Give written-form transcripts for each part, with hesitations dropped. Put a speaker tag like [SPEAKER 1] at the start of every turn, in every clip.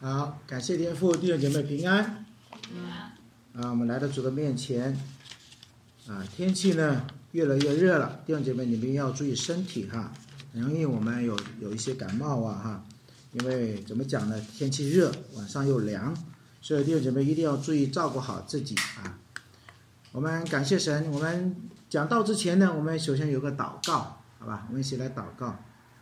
[SPEAKER 1] 好，感谢天父，弟兄姐妹平安。我们来到主的面前。天气呢越来越热了，弟兄姐妹你们要注意身体哈，很容易我们有一些感冒哈，因为怎么讲呢？天气热，晚上又凉，所以弟兄姐妹一定要注意照顾好自己啊。我们感谢神，我们讲道之前呢，我们首先有个祷告，好吧？我们一起来祷告。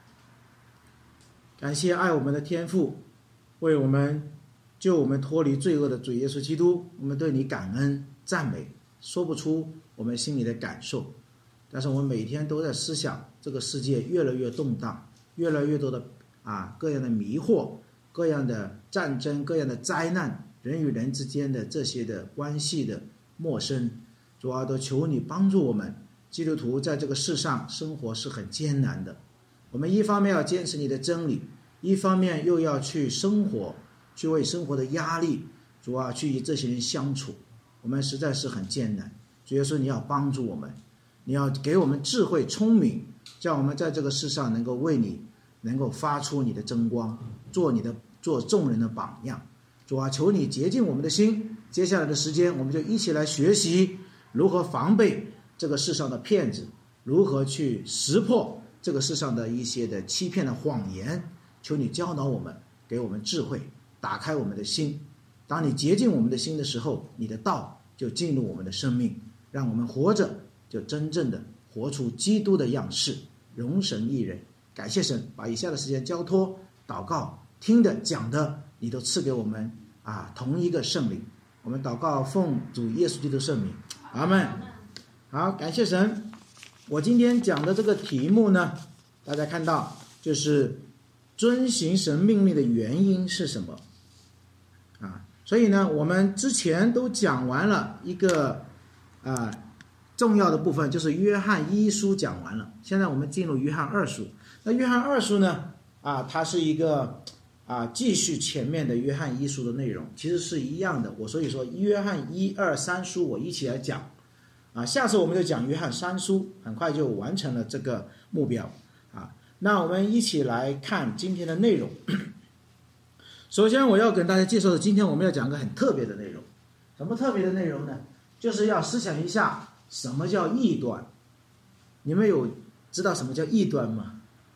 [SPEAKER 1] 感谢爱我们的天父，为我们救我们脱离罪恶的主耶稣基督，我们对你感恩赞美，说不出我们心里的感受。但是我们每天都在思想，这个世界越来越动荡，越来越多的各样的迷惑，各样的战争，各样的灾难，人与人之间的这些的关系的陌生，主啊，都求你帮助我们。基督徒在这个世上生活是很艰难的，我们一方面要坚持你的真理，一方面又要去生活，去为生活的压力，主啊，去与这些人相处，我们实在是很艰难。主耶稣，你要帮助我们，你要给我们智慧聪明，叫我们在这个世上能够为你能够发出你的真光，做众人的榜样。主啊，求你洁净我们的心。接下来的时间我们就一起来学习如何防备这个世上的骗子，如何去识破这个世上的一些的欺骗的谎言。求你教导我们，给我们智慧，打开我们的心。当你洁净我们的心的时候，你的道就进入我们的生命，让我们活着就真正的活出基督的样式，荣神益人。感谢神，把以下的时间交托祷告，听的讲的你都赐给我们同一个圣灵。我们祷告奉主耶稣基督圣名，阿们。好，感谢神。我今天讲的这个题目呢，大家看到就是遵行神命令的原因是什么所以呢，我们之前都讲完了一个重要的部分，就是约翰一书讲完了。现在我们进入约翰二书。那约翰二书呢它是一个继续前面的约翰一书的内容，其实是一样的。所以说约翰一二三书我一起来讲下次我们就讲约翰三书，很快就完成了这个目标那我们一起来看今天的内容。首先我要跟大家介绍的，今天我们要讲一个很特别的内容。什么特别的内容呢？就是要思想一下什么叫异端。你们有知道什么叫异端吗？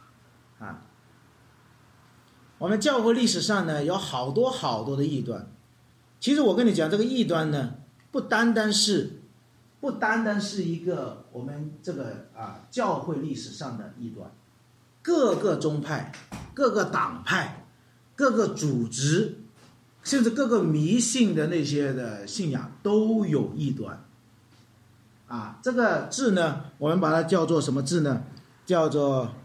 [SPEAKER 1] 我们教会历史上呢有好多的异端。其实我跟你讲，这个异端呢不单单是一个我们这个教会历史上的异端，各个宗派、各个党派、各个组织，甚至各个迷信的那些的信仰都有异端这个字呢，我们把它叫做什么字呢？叫做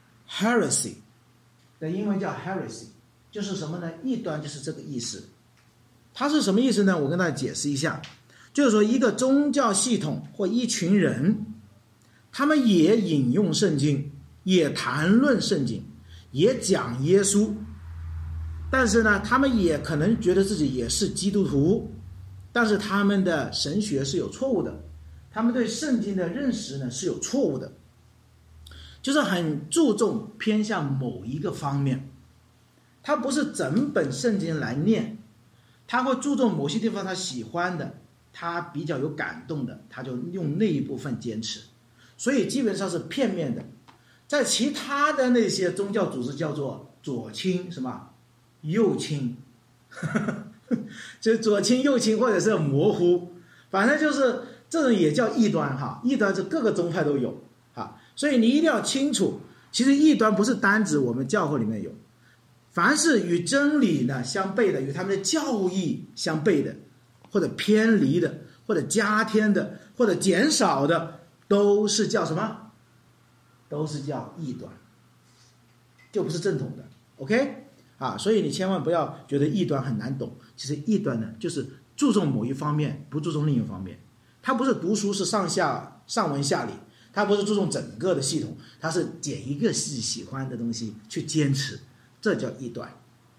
[SPEAKER 1] heresy， 的英文叫 heresy， 就是什么呢？异端就是这个意思。它是什么意思呢？我跟大家解释一下，就是说一个宗教系统或一群人，他们也引用圣经，也谈论圣经，也讲耶稣，但是呢他们也可能觉得自己也是基督徒，但是他们的神学是有错误的，他们对圣经的认识呢是有错误的，就是很注重偏向某一个方面，他不是整本圣经来念，他会注重某些地方他喜欢的，他比较有感动的，他就用那一部分坚持，所以基本上是片面的。在其他的那些宗教组织叫做左倾什么右倾就左倾右倾或者是模糊，反正就是这种也叫异端异端是各个宗派都有所以你一定要清楚，其实异端不是单指我们教会里面有，凡是与真理呢相悖的，与他们的教义相悖的，或者偏离的，或者加添的，或者减少的，都是叫什么？都是叫异端，就不是正统的。 OK 所以你千万不要觉得异端很难懂，其实异端呢就是注重某一方面，不注重另一方面。他不是读书是上文下理，他不是注重整个的系统，他是捡一个自己喜欢的东西去坚持，这叫异端。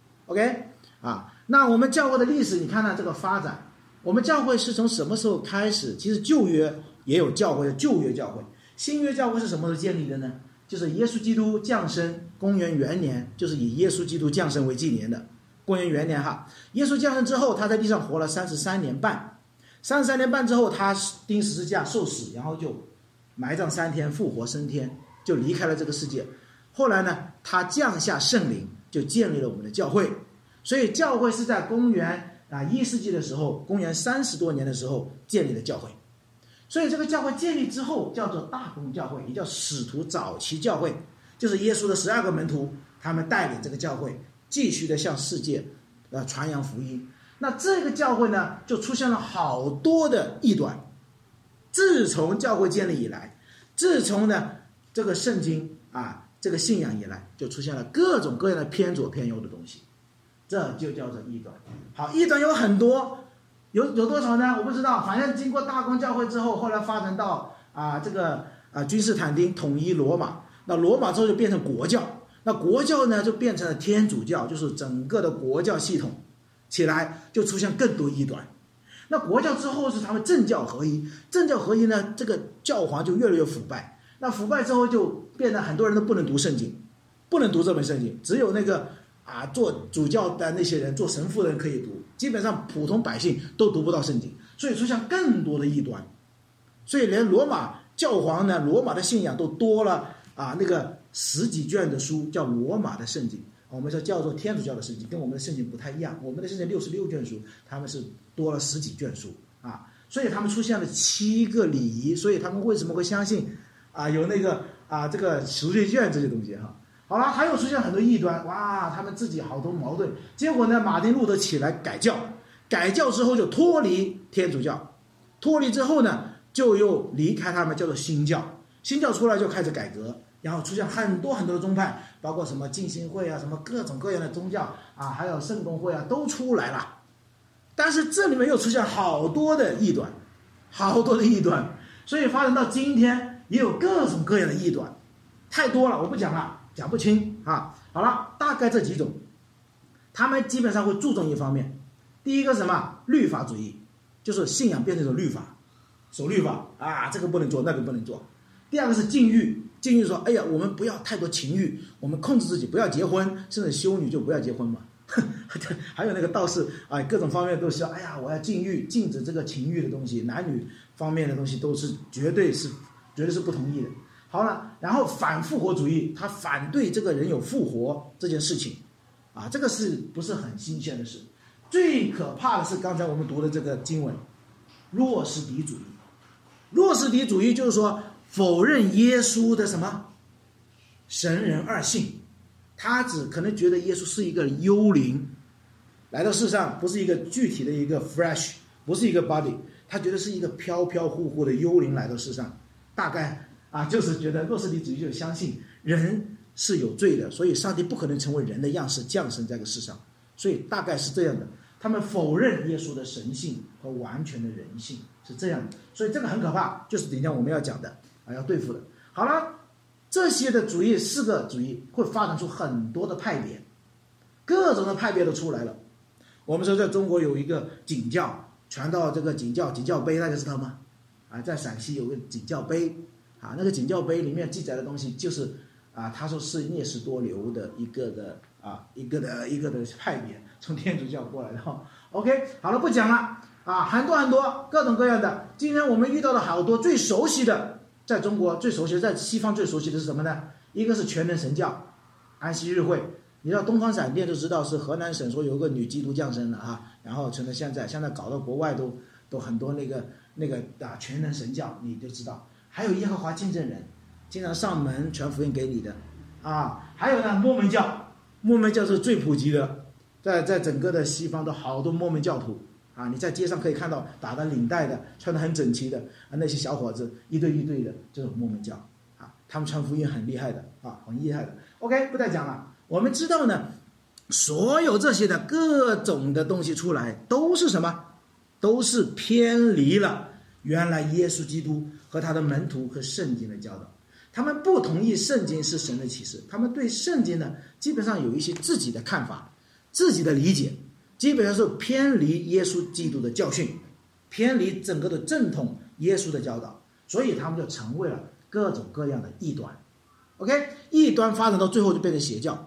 [SPEAKER 1] OK 那我们教会的历史，你看看这个发展，我们教会是从什么时候开始？其实旧约也有教会，旧约教会。新约教会是什么时候建立的呢？就是耶稣基督降生，公元元年，就是以耶稣基督降生为纪年的公元元年哈，耶稣降生之后，他在地上活了33年半，33年半之后，他钉十字架受死，然后就埋葬3天，复活升天，就离开了这个世界。后来呢，他降下圣灵，就建立了我们的教会。所以教会是在公元1世纪的时候，公元30多年的时候建立的教会。所以这个教会建立之后叫做大公教会，也叫使徒早期教会，就是耶稣的12个门徒，他们带领这个教会继续的向世界传扬福音。那这个教会呢，就出现了好多的异端。自从教会建立以来，自从呢这个圣经这个信仰以来，就出现了各种各样的偏左偏右的东西，这就叫做异端。好，异端有很多，有多少呢？我不知道，反正经过大公教会之后，后来发展到君士坦丁统一罗马，那罗马之后就变成国教，那国教呢就变成了天主教，就是整个的国教系统起来，就出现更多异端。那国教之后是他们政教合一，政教合一呢，这个教皇就越来越腐败，那腐败之后就变得很多人都不能读圣经，不能读这本圣经，只有那个做主教的那些人，做神父的人可以读，基本上普通百姓都读不到圣经，所以出现更多的异端。所以连罗马教皇呢，罗马的信仰都多了那个10几卷的书，叫罗马的圣经，我们说叫做天主教的圣经，跟我们的圣经不太一样，我们的圣经66卷书，他们是多了10几卷书所以他们出现了7个礼仪，所以他们为什么会相信有那个这个赎罪券这些东西好了，还有出现很多异端，哇，他们自己好多矛盾。结果呢，马丁路德起来改教，改教之后就脱离天主教，脱离之后呢，就又离开他们，叫做新教。新教出来就开始改革，然后出现很多很多的宗派，包括什么浸信会什么各种各样的宗教还有圣公会都出来了。但是这里面又出现好多的异端，好多的异端，所以发展到今天也有各种各样的异端，太多了，我不讲了，讲不清好了，大概这几种，他们基本上会注重一方面。第一个什么？律法主义，就是信仰变成一种律法，守律法这个不能做，那个不能做。第二个是禁欲，禁欲说，哎呀，我们不要太多情欲，我们控制自己，不要结婚，甚至修女就不要结婚嘛。还有那个道士各种方面都是哎呀，我要禁欲，禁止这个情欲的东西，男女方面的东西都是绝对是不同意的。好了，然后反复活主义，他反对这个人有复活这件事情这个是不是很新鲜的事？最可怕的是刚才我们读的这个经文，诺斯底主义。诺斯底主义就是说否认耶稣的什么神人二性，他只可能觉得耶稣是一个幽灵来到世上，不是一个具体的一个 flesh， 不是一个 body， 他觉得是一个飘飘忽忽的幽灵来到世上。大概就是觉得诺斯底主义就相信人是有罪的，所以上帝不可能成为人的样式降生在这个世上，所以大概是这样的。他们否认耶稣的神性和完全的人性，是这样的。所以这个很可怕，就是等一下我们要讲的要对付的。好了，这些的主义，4个主义会发展出很多的派别，各种的派别都出来了。我们说在中国有一个景教，传到这个景教碑，大家知道吗？在陕西有个景教碑那个景教碑里面记载的东西就是他说是聂斯多留的一个的派别，从天主教过来的OK， 好了，不讲了很多很多各种各样的。今天我们遇到的好多，最熟悉的在中国最熟悉的，在西方最熟悉的是什么呢？一个是全能神教，安息日会。你知道东方闪电就知道是河南省说有个女基督降生了然后成了现在搞到国外都很多那个全能神教，你就知道。还有耶和华见证人，经常上门传福音给你的还有呢摩门教是最普及的，在整个的西方都好多摩门教徒你在街上可以看到打的领带的，穿得很整齐的那些小伙子，一对一对的，这种摩门教他们传福音很厉害的很厉害的。 OK， 不再讲了。我们知道呢，所有这些的各种的东西出来都是什么？都是偏离了原来耶稣基督和他的门徒和圣经的教导。他们不同意圣经是神的启示，他们对圣经呢基本上有一些自己的看法，自己的理解，基本上是偏离耶稣基督的教训，偏离整个的正统耶稣的教导，所以他们就成为了各种各样的异端。OK， 异端发展到最后就变成邪教，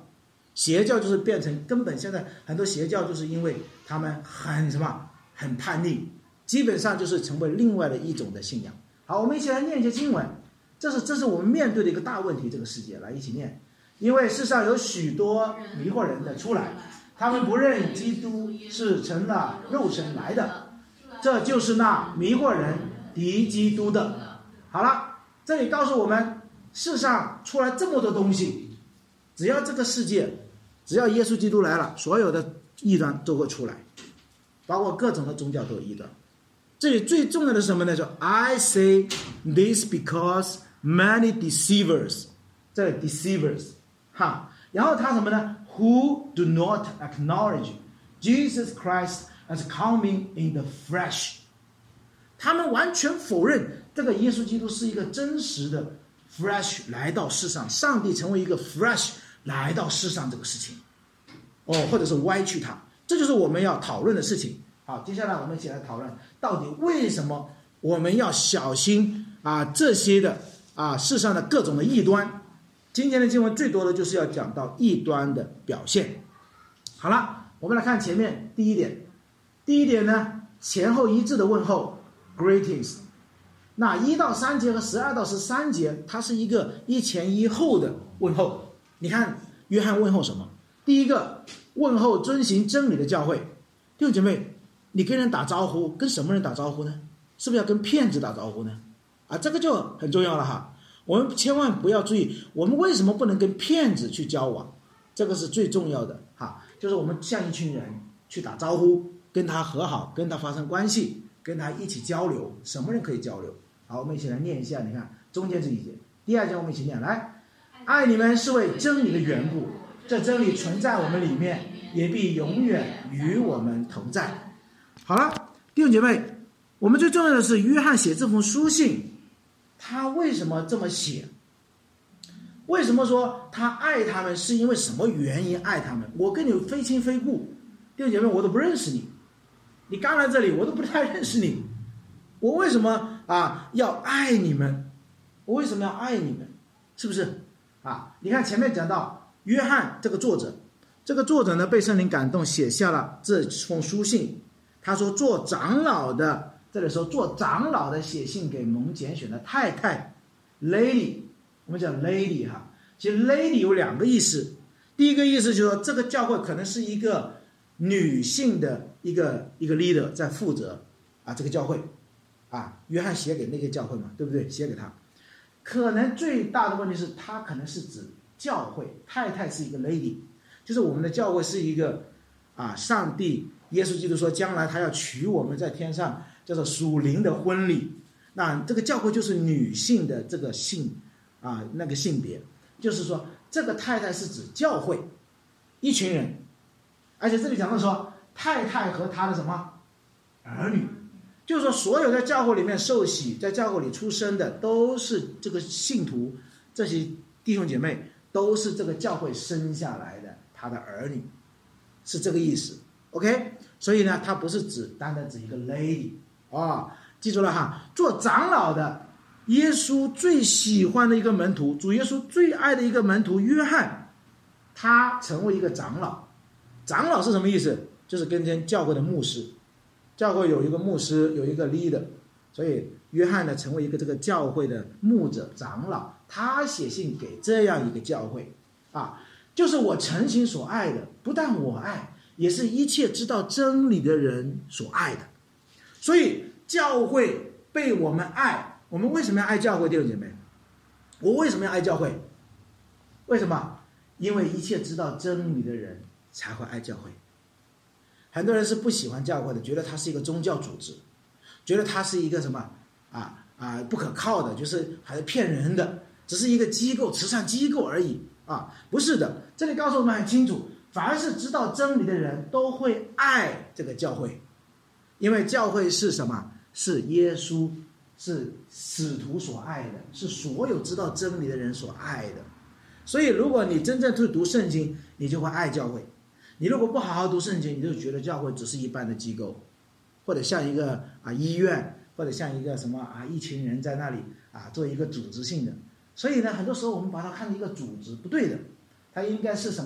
[SPEAKER 1] 邪教就是变成根本，现在很多邪教就是因为他们很叛逆，基本上就是成为另外的一种的信仰。好，我们一起来念一些经文，这是我们面对的一个大问题，这个世界来一起念。因为世上有许多迷惑人的出来，他们不认基督是成了肉身来的，这就是那迷惑人敌基督的。好了，这里告诉我们，世上出来这么多东西，只要这个世界，只要耶稣基督来了，所有的异端都会出来，包括各种的宗教都有异端。这里最重要的是什么呢？说 I say this because many deceivers， 这里 deceivers 然后他什么呢？ Who do not acknowledge Jesus Christ as coming in the flesh， 他们完全否认这个耶稣基督是一个真实的 flesh 来到世上，上帝成为一个 flesh 来到世上这个事情，或者是歪曲它，这就是我们要讨论的事情。好，接下来我们一起来讨论，到底为什么我们要小心这些的世上的各种的异端。今天的经文最多的就是要讲到异端的表现。好了，我们来看前面第一点。第一点呢，前后一致的问候 greetings。 那1到3节和12到13节，它是一个一前一后的问候。你看约翰问候什么？第一个，问候遵行真理的教会。弟兄姐妹，你跟人打招呼，跟什么人打招呼呢？是不是要跟骗子打招呼呢？这个就很重要了哈。我们千万不要注意，我们为什么不能跟骗子去交往？这个是最重要的哈，就是我们向一群人去打招呼，跟他和好，跟他发生关系，跟他一起交流。什么人可以交流？好，我们一起来念一下，你看中间这一节，第2节我们一起念来。爱你们是为真理的缘故，这真理存在我们里面，也必永远与我们同在。好了，弟兄姐妹，我们最重要的是约翰写这封书信，他为什么这么写？为什么说他爱他们？是因为什么原因爱他们？我跟你非亲非故，弟兄姐妹，我都不认识你，你刚来这里我都不太认识你，我为什么要爱你们？我为什么要爱你们？是不是你看前面讲到约翰这个作者呢，被圣灵感动，写下了这封书信。他说做长老的，这里说做长老的写信给蒙拣选的太太 lady， 我们讲 lady 其实 lady 有2个意思。第一个意思就是说，这个教会可能是一个女性的一个 leader 在负责这个教会约翰写给那个教会嘛，对不对？写给他，可能最大的问题是他可能是指教会，太太是一个 lady， 就是我们的教会是一个上帝耶稣基督说将来他要娶我们在天上叫做属灵的婚礼，那这个教会就是女性的这个性那个性别，就是说这个太太是指教会一群人，而且这里讲到说太太和他的什么儿女，就是说所有在教会里面受洗在教会里出生的都是这个信徒，这些弟兄姐妹都是这个教会生下来的他的儿女，是这个意思。 OK， 所以呢他不是单单指一个 lady 记住了做长老的，耶稣最喜欢的一个门徒，主耶稣最爱的一个门徒约翰，他成为一个长老。长老是什么意思？就是跟教会的牧师，教会有一个牧师，有一个 leader， 所以约翰呢成为一个这个教会的牧者长老，他写信给这样一个教会就是我诚心所爱的，不但我爱，也是一切知道真理的人所爱的。所以教会被我们爱，我们为什么要爱教会？弟兄姐妹，我为什么要爱教会？为什么？因为一切知道真理的人才会爱教会。很多人是不喜欢教会的，觉得它是一个宗教组织，觉得它是一个什么不可靠的，就是还是骗人的，只是一个机构，慈善机构而已不是的。这里告诉我们很清楚，凡是知道真理的人都会爱这个教会，因为教会是什么？是耶稣，是使徒所爱的，是所有知道真理的人所爱的。所以如果你真正去读圣经，你就会爱教会。你如果不好好读圣经，你就觉得教会只是一般的机构，或者像一个医院，或者像一个什么一群人在那里做一个组织性的。所以呢，很多时候我们把它看成一个组织，不对的，它应该是什么？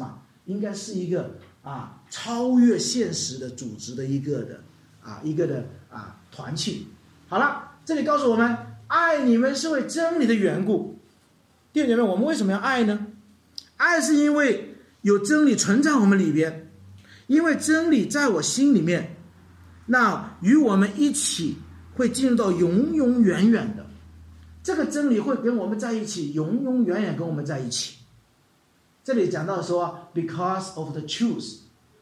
[SPEAKER 1] 应该是一个超越现实的组织的一个的团契。好了，这里告诉我们，爱你们是为真理的缘故。弟兄姐妹，我们为什么要爱呢？爱是因为有真理存在我们里边，因为真理在我心里面，那与我们一起会进入到永永远远的，这个真理会跟我们在一起，永永远远跟我们在一起。这里讲到说 because of the truth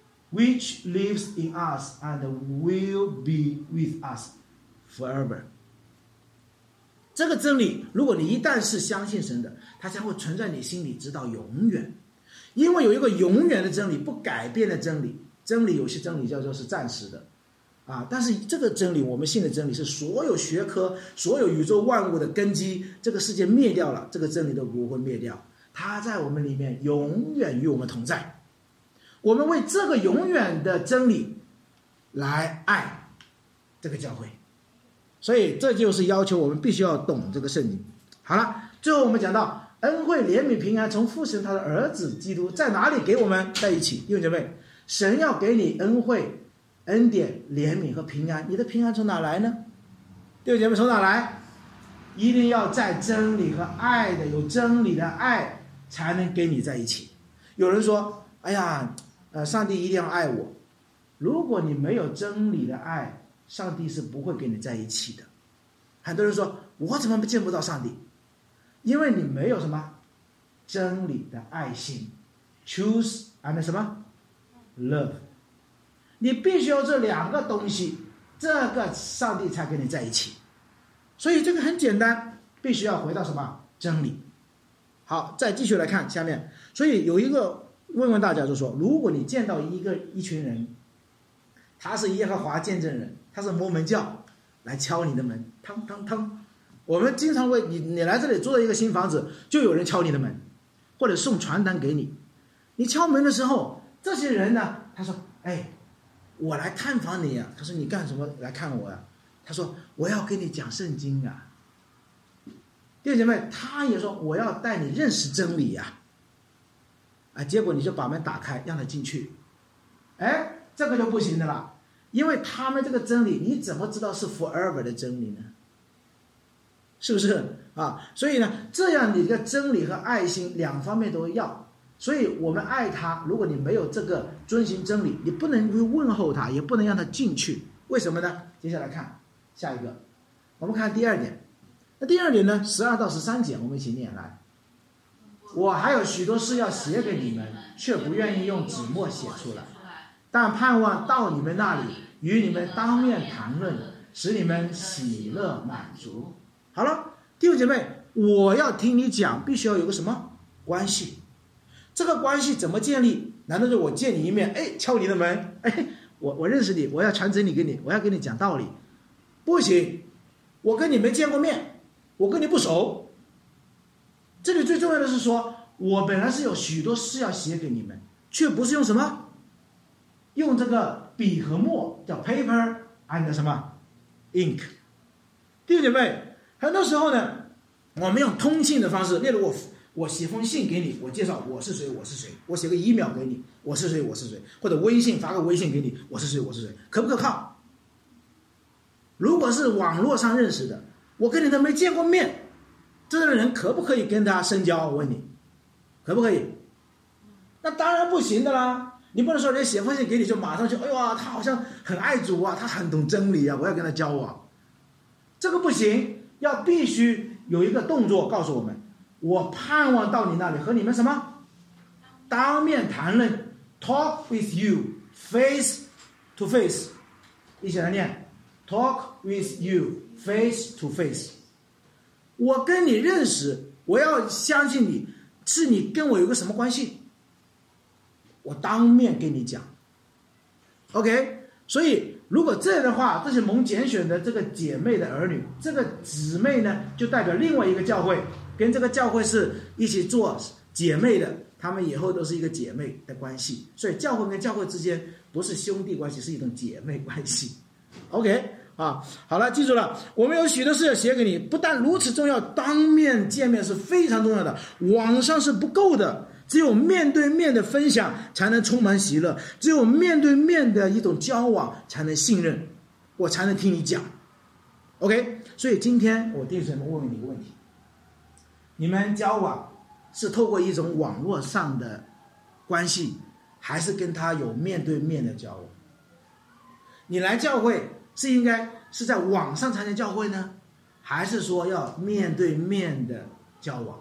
[SPEAKER 1] which lives in us and will be with us forever。 这个真理如果你一旦是相信神的，它将会存在你心里直到永远，因为有一个永远的真理，不改变的真理。真理有些真理叫做是暂时的但是这个真理，我们信的真理是所有学科、所有宇宙万物的根基。这个世界灭掉了，这个真理都不会灭掉，它在我们里面永远与我们同在。我们为这个永远的真理来爱这个教会，所以这就是要求我们必须要懂这个圣经。好了，最后我们讲到恩惠、怜悯、平安从父神他的儿子基督在哪里给我们在一起。弟兄姐妹，神要给你恩惠、恩典、怜悯和平安，你的平安从哪来呢？弟兄姐妹，从哪来？一定要在真理和爱的，有真理的爱才能跟你在一起。有人说，哎呀，上帝一定要爱我。如果你没有真理的爱，上帝是不会跟你在一起的。很多人说，我怎么见不到上帝？因为你没有什么真理的爱心 ，choose and 什么 love。你必须有这两个东西，这个上帝才跟你在一起。所以这个很简单，必须要回到什么真理。好，再继续来看下面。所以有一个问大家，就说，如果你见到一群人，他是耶和华见证人，他是摩门教，来敲你的门，嘡嘡嘡。我们经常会，你来这里租了一个新房子，就有人敲你的门，或者送传单给你。你敲门的时候，这些人呢，他说，哎，我来探访你啊。他说，你干什么来看我啊？他说，我要跟你讲圣经啊。弟兄姐妹，他也说，我要带你认识真理啊。结果你就把门打开，让他进去。这个就不行的了，因为他们这个真理，你怎么知道是 forever 的真理呢？是不是所以呢，这样你的真理和爱心两方面都要。所以我们爱他，如果你没有这个遵行真理，你不能去问候他，也不能让他进去。为什么呢？接下来看下一个，我们看第二点。那第二点呢，12到13节，我们一起念来。我还有许多事要写给你们，却不愿意用纸墨写出来，但盼望到你们那里，与你们当面谈论，使你们喜乐满足。好了，弟兄姐妹，我要听你讲，必须要有个什么关系？这个关系怎么建立？难道是我见你一面，敲你的门，我认识你，我要传真理给你，我要跟你讲道理？不行，我跟你没见过面，我跟你不熟。这里最重要的是说，我本来是有许多事要写给你们，却不是用什么？用这个笔和墨，叫 paper and 什么 ink。 弟兄姐妹，很多时候呢，我们用通信的方式，例如我写封信给你，我介绍我是谁，我写个email给你，我是谁，或者微信发个微信给你，我是谁，可不可靠？如果是网络上认识的，我跟你都没见过面，这个人可不可以跟他深交？我问你，可不可以？那当然不行的啦。你不能说人家写封信给你就马上就，哎呦啊，他好像很爱主啊，他很懂真理啊，我要跟他交往。这个不行，要必须有一个动作告诉我们，我盼望到你那里和你们什么？当面谈论 ，talk with you face to face。一起来念 ，talk with you face to face。我跟你认识，我要相信你是你跟我有个什么关系，我当面跟你讲 OK。 所以如果这样的话，这些蒙拣选的这个姐妹的儿女，这个姊妹呢，就代表另外一个教会，跟这个教会是一起做姐妹的，他们以后都是一个姐妹的关系。所以教会跟教会之间不是兄弟关系，是一种姐妹关系 OK。好了，记住了，我们有许多事要写给你，不但如此重要，当面见面是非常重要的，网上是不够的。 只有面对面的分享才能充满喜乐，只有面对面的一种交往才能信任，我才能听你讲。 OK， 所以今天我弟兄姊妹问你一个问题，你们交往是透过一种网络上的关系，还是跟他有面对面的交往？你来教会是应该是在网上才能教会呢，还是说要面对面的交往？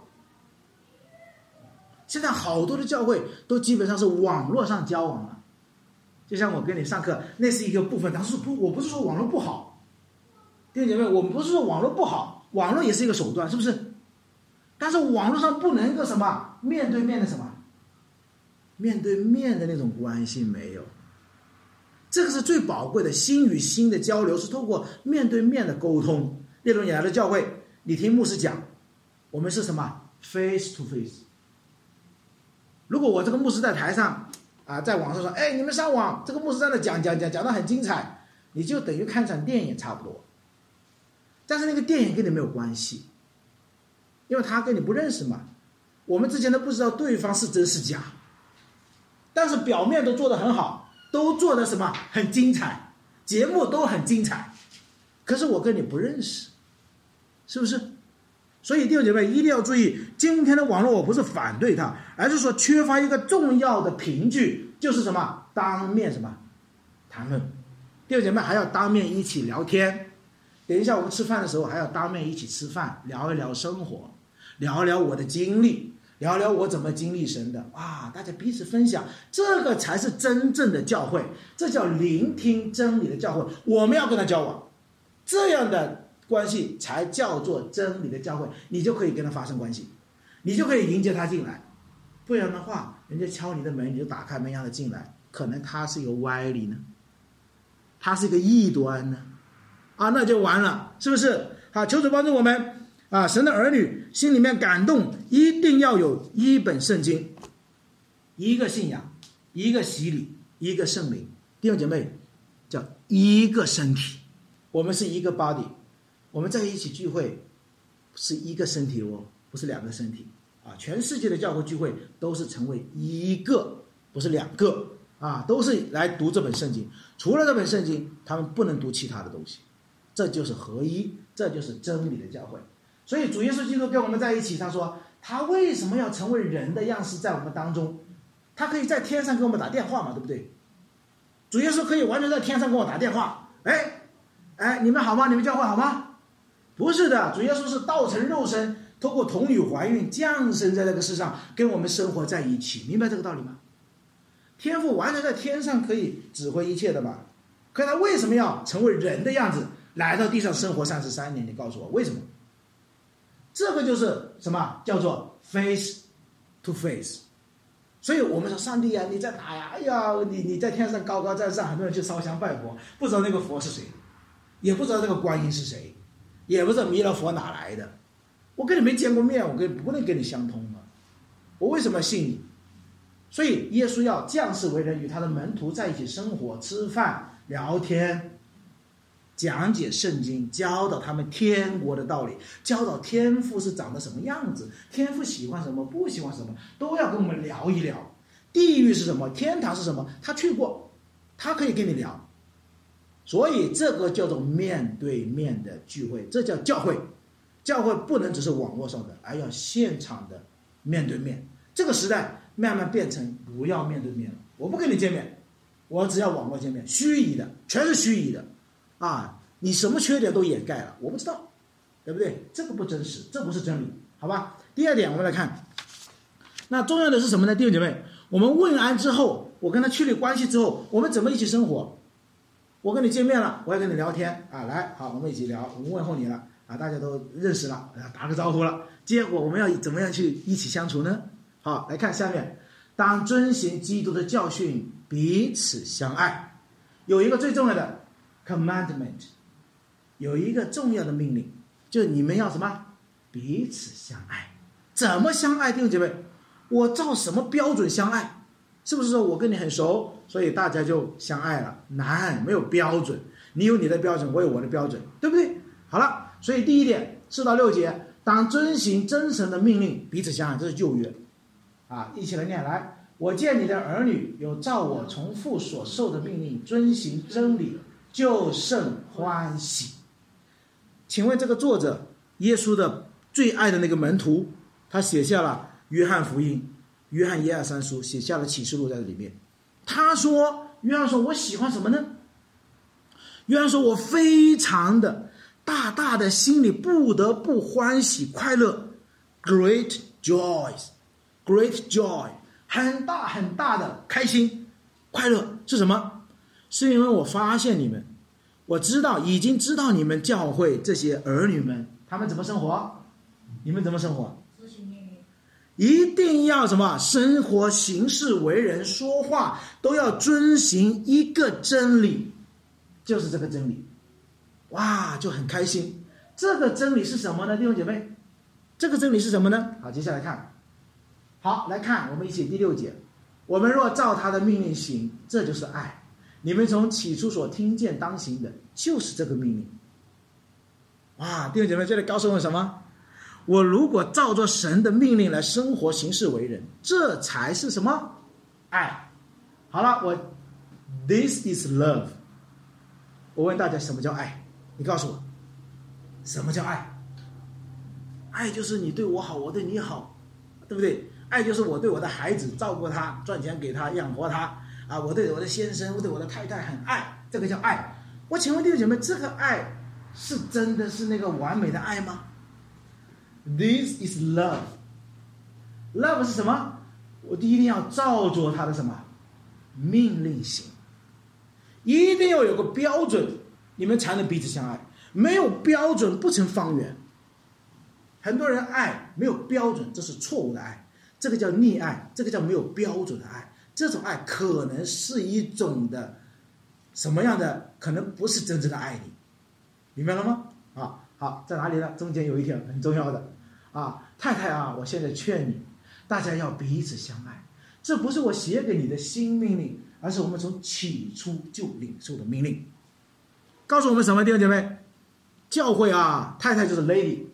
[SPEAKER 1] 现在好多的教会都基本上是网络上交往了，就像我跟你上课，那是一个部分。但是我不是说网络不好，弟兄姐妹，我们不是说网络不好，网络也是一个手段，是不是？但是网络上不能够什么面对面的什么，面对面的那种关系没有。这个是最宝贵的，心与心的交流是透过面对面的沟通。例如你来到教会，你听牧师讲，我们是什么 face to face。如果我这个牧师在台上在网上说，哎，你们上网，这个牧师在那讲得很精彩，你就等于看场电影差不多。但是那个电影跟你没有关系，因为他跟你不认识嘛，我们之前都不知道对方是真是假，但是表面都做得很好，都做得什么很精彩，节目都很精彩，可是我跟你不认识，是不是？所以弟兄姐妹一定要注意，今天的网络我不是反对它，而是说缺乏一个重要的凭据，就是什么当面什么谈论。弟兄姐妹还要当面一起聊天，等一下我们吃饭的时候还要当面一起吃饭，聊一聊生活，聊一聊我的经历，聊聊我怎么经历神的大家彼此分享，这个才是真正的教会，这叫聆听真理的教会。我们要跟他交往，这样的关系才叫做真理的教会，你就可以跟他发生关系，你就可以迎接他进来。不然的话，人家敲你的门，你就打开门让他进来，可能他是一个歪理呢，他是一个异端呢，那就完了，是不是？好，求主帮助我们神的儿女心里面感动，一定要有一本圣经，一个信仰，一个洗礼，一个圣灵。弟兄姐妹，叫一个身体，我们是一个 body， 我们在一起聚会是一个身体不是两个身体全世界的教会聚会都是成为一个，不是两个都是来读这本圣经，除了这本圣经他们不能读其他的东西，这就是合一，这就是真理的教会。所以主耶稣基督跟我们在一起，他说他为什么要成为人的样式在我们当中？他可以在天上给我们打电话嘛，对不对？主耶稣可以完全在天上跟我打电话，你们好吗？你们教会好吗？不是的，主耶稣是道成肉身，透过童女怀孕降生在这个世上，跟我们生活在一起，明白这个道理吗？天父完全在天上可以指挥一切的嘛，可他为什么要成为人的样子来到地上生活33年？你告诉我为什么？这个就是什么叫做 face to face。 所以我们说上帝你在哪呀？你在天上高高在上，很多人去烧香拜佛，不知道那个佛是谁，也不知道这个观音是谁，也不知道弥勒佛哪来的，我跟你没见过面，我不能跟你相通我为什么信你？所以耶稣要降世为人，与他的门徒在一起生活，吃饭聊天，讲解圣经，教导他们天国的道理，教导天父是长得什么样子，天父喜欢什么不喜欢什么，都要跟我们聊一聊。地狱是什么，天堂是什么，他去过，他可以跟你聊。所以这个叫做面对面的聚会，这叫教会。教会不能只是网络上的，而要现场的面对面。这个时代慢慢变成不要面对面了，我不跟你见面，我只要网络见面，虚拟的，全是虚拟的你什么缺点都掩盖了，我不知道，对不对？这个不真实，这不是真理，好吧？第二点，我们来看，那重要的是什么呢？弟兄姐妹，我们问安之后，我跟他确立关系之后，我们怎么一起生活？我跟你见面了，我要跟你聊天来，好，我们一起聊，我们问候你了大家都认识了，打个招呼了，结果我们要怎么样去一起相处呢？好，来看下面，当遵行基督的教训，彼此相爱。有一个最重要的 commandment， 有一个重要的命令，就是你们要什么？彼此相爱。怎么相爱？弟兄姐妹，我照什么标准相爱？是不是说我跟你很熟，所以大家就相爱了？难，没有标准，你有你的标准，我有我的标准，对不对？好了，所以第一点4到6节，当遵行真神的命令，彼此相爱，这是旧约一起来念来。我见你的儿女有照我从父所受的命令遵行真理，就甚欢喜。请问这个作者，耶稣的最爱的那个门徒，他写下了约翰福音、约翰1、2、3书，写下了启示录在这里面。他说，约翰说，我喜欢什么呢？约翰说，我非常的大大的心里不得不欢喜快乐 ，great joy， 很大很大的开心快乐是什么？是因为我发现你们，我已经知道你们教会这些儿女们他们怎么生活，你们怎么生活？一定要什么？生活行事为人说话都要遵行一个真理，就是这个真理。哇，就很开心。这个真理是什么呢，弟兄姐妹？这个真理是什么呢？好，接下来看。好，来看我们一起第6节。我们若照他的命令行，这就是爱。你们从起初所听见当行的，就是这个命令。哇，弟兄姐妹，这里告诉我们什么？我如果照着神的命令来生活行事为人，这才是什么？爱。好了，This is love。我问大家，什么叫爱？你告诉我，什么叫爱？爱就是你对我好，我对你好，对不对？爱就是我对我的孩子照顾他，赚钱给他，养活他我对我的先生，我对我的太太很爱，这个叫爱。我请问弟兄姐妹，这个爱是真的是那个完美的爱吗？ This is love。 Love 是什么？我一定要照着他的什么命令行，一定要有个标准，你们才能彼此相爱。没有标准不成方圆。很多人爱没有标准，这是错误的爱，这个叫溺爱，这个叫没有标准的爱。这种爱可能是一种的什么样的，可能不是真正的爱你，明白了吗？好，在哪里呢？中间有一条很重要的太太我现在劝你，大家要彼此相爱。这不是我写给你的新命令，而是我们从起初就领受的命令。告诉我们什么，弟兄姐妹？教会太太就是 lady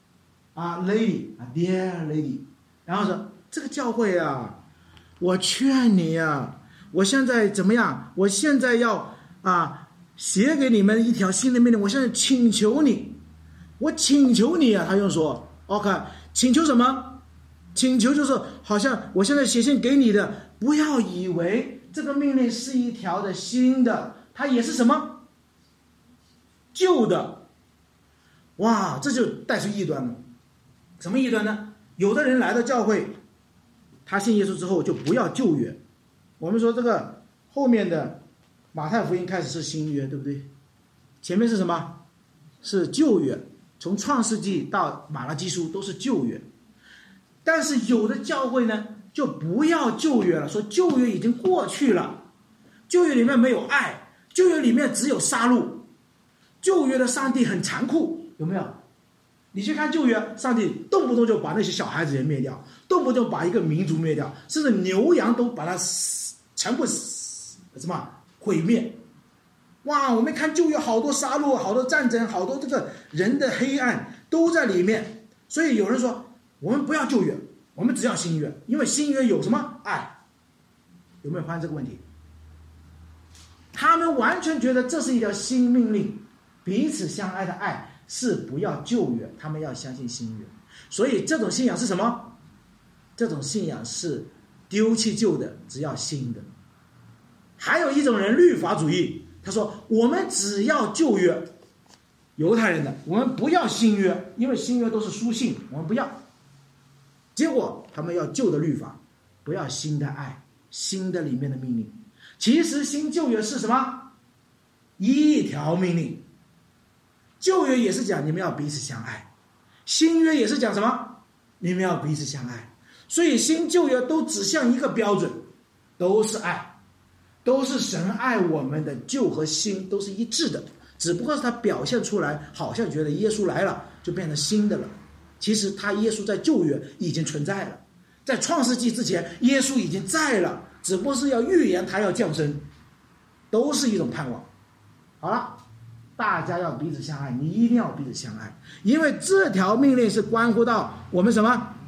[SPEAKER 1] dear lady。 然后说这个教会我劝你我现在怎么样？我现在要写给你们一条新的命令，我现在请求你，我请求你他又说 OK， 请求什么？请求就是好像我现在写信给你的，不要以为这个命令是一条的新的，它也是什么旧的。哇，这就带出异端了。什么异端呢？有的人来到教会，他信耶稣之后就不要旧约。我们说这个后面的马太福音开始是新约，对不对？前面是什么？是旧约，从创世纪到马拉基书都是旧约。但是有的教会呢就不要旧约了，说旧约已经过去了，旧约里面没有爱，旧约里面只有杀戮，旧约的上帝很残酷，有没有？你去看旧约，上帝动不动就把那些小孩子也灭掉，动不动把一个民族灭掉，甚至牛羊都把它全部毁灭。哇，我们看旧约好多杀戮，好多战争，好多这个人的黑暗都在里面。所以有人说我们不要旧约，我们只要新约，因为新约有什么爱。有没有发现这个问题？他们完全觉得这是一条新命令，彼此相爱的爱是不要旧约，他们要相信新约。所以这种信仰是什么？这种信仰是丢弃旧的，只要新的。还有一种人律法主义，他说我们只要旧约，犹太人的，我们不要新约，因为新约都是书信，我们不要。结果他们要旧的律法，不要新的爱，新的里面的命令。其实新旧约是什么？一条命令。旧约也是讲你们要彼此相爱，新约也是讲什么？你们要彼此相爱。所以新旧约都指向一个标准，都是爱，都是神爱我们的，旧和新都是一致的，只不过是它表现出来好像觉得耶稣来了就变成新的了。其实他耶稣在旧约已经存在了，在创世纪之前耶稣已经在了，只不过是要预言他要降生，都是一种盼望。好了，大家要彼此相爱，你一定要彼此相爱，因为这条命令是关乎到我们什么？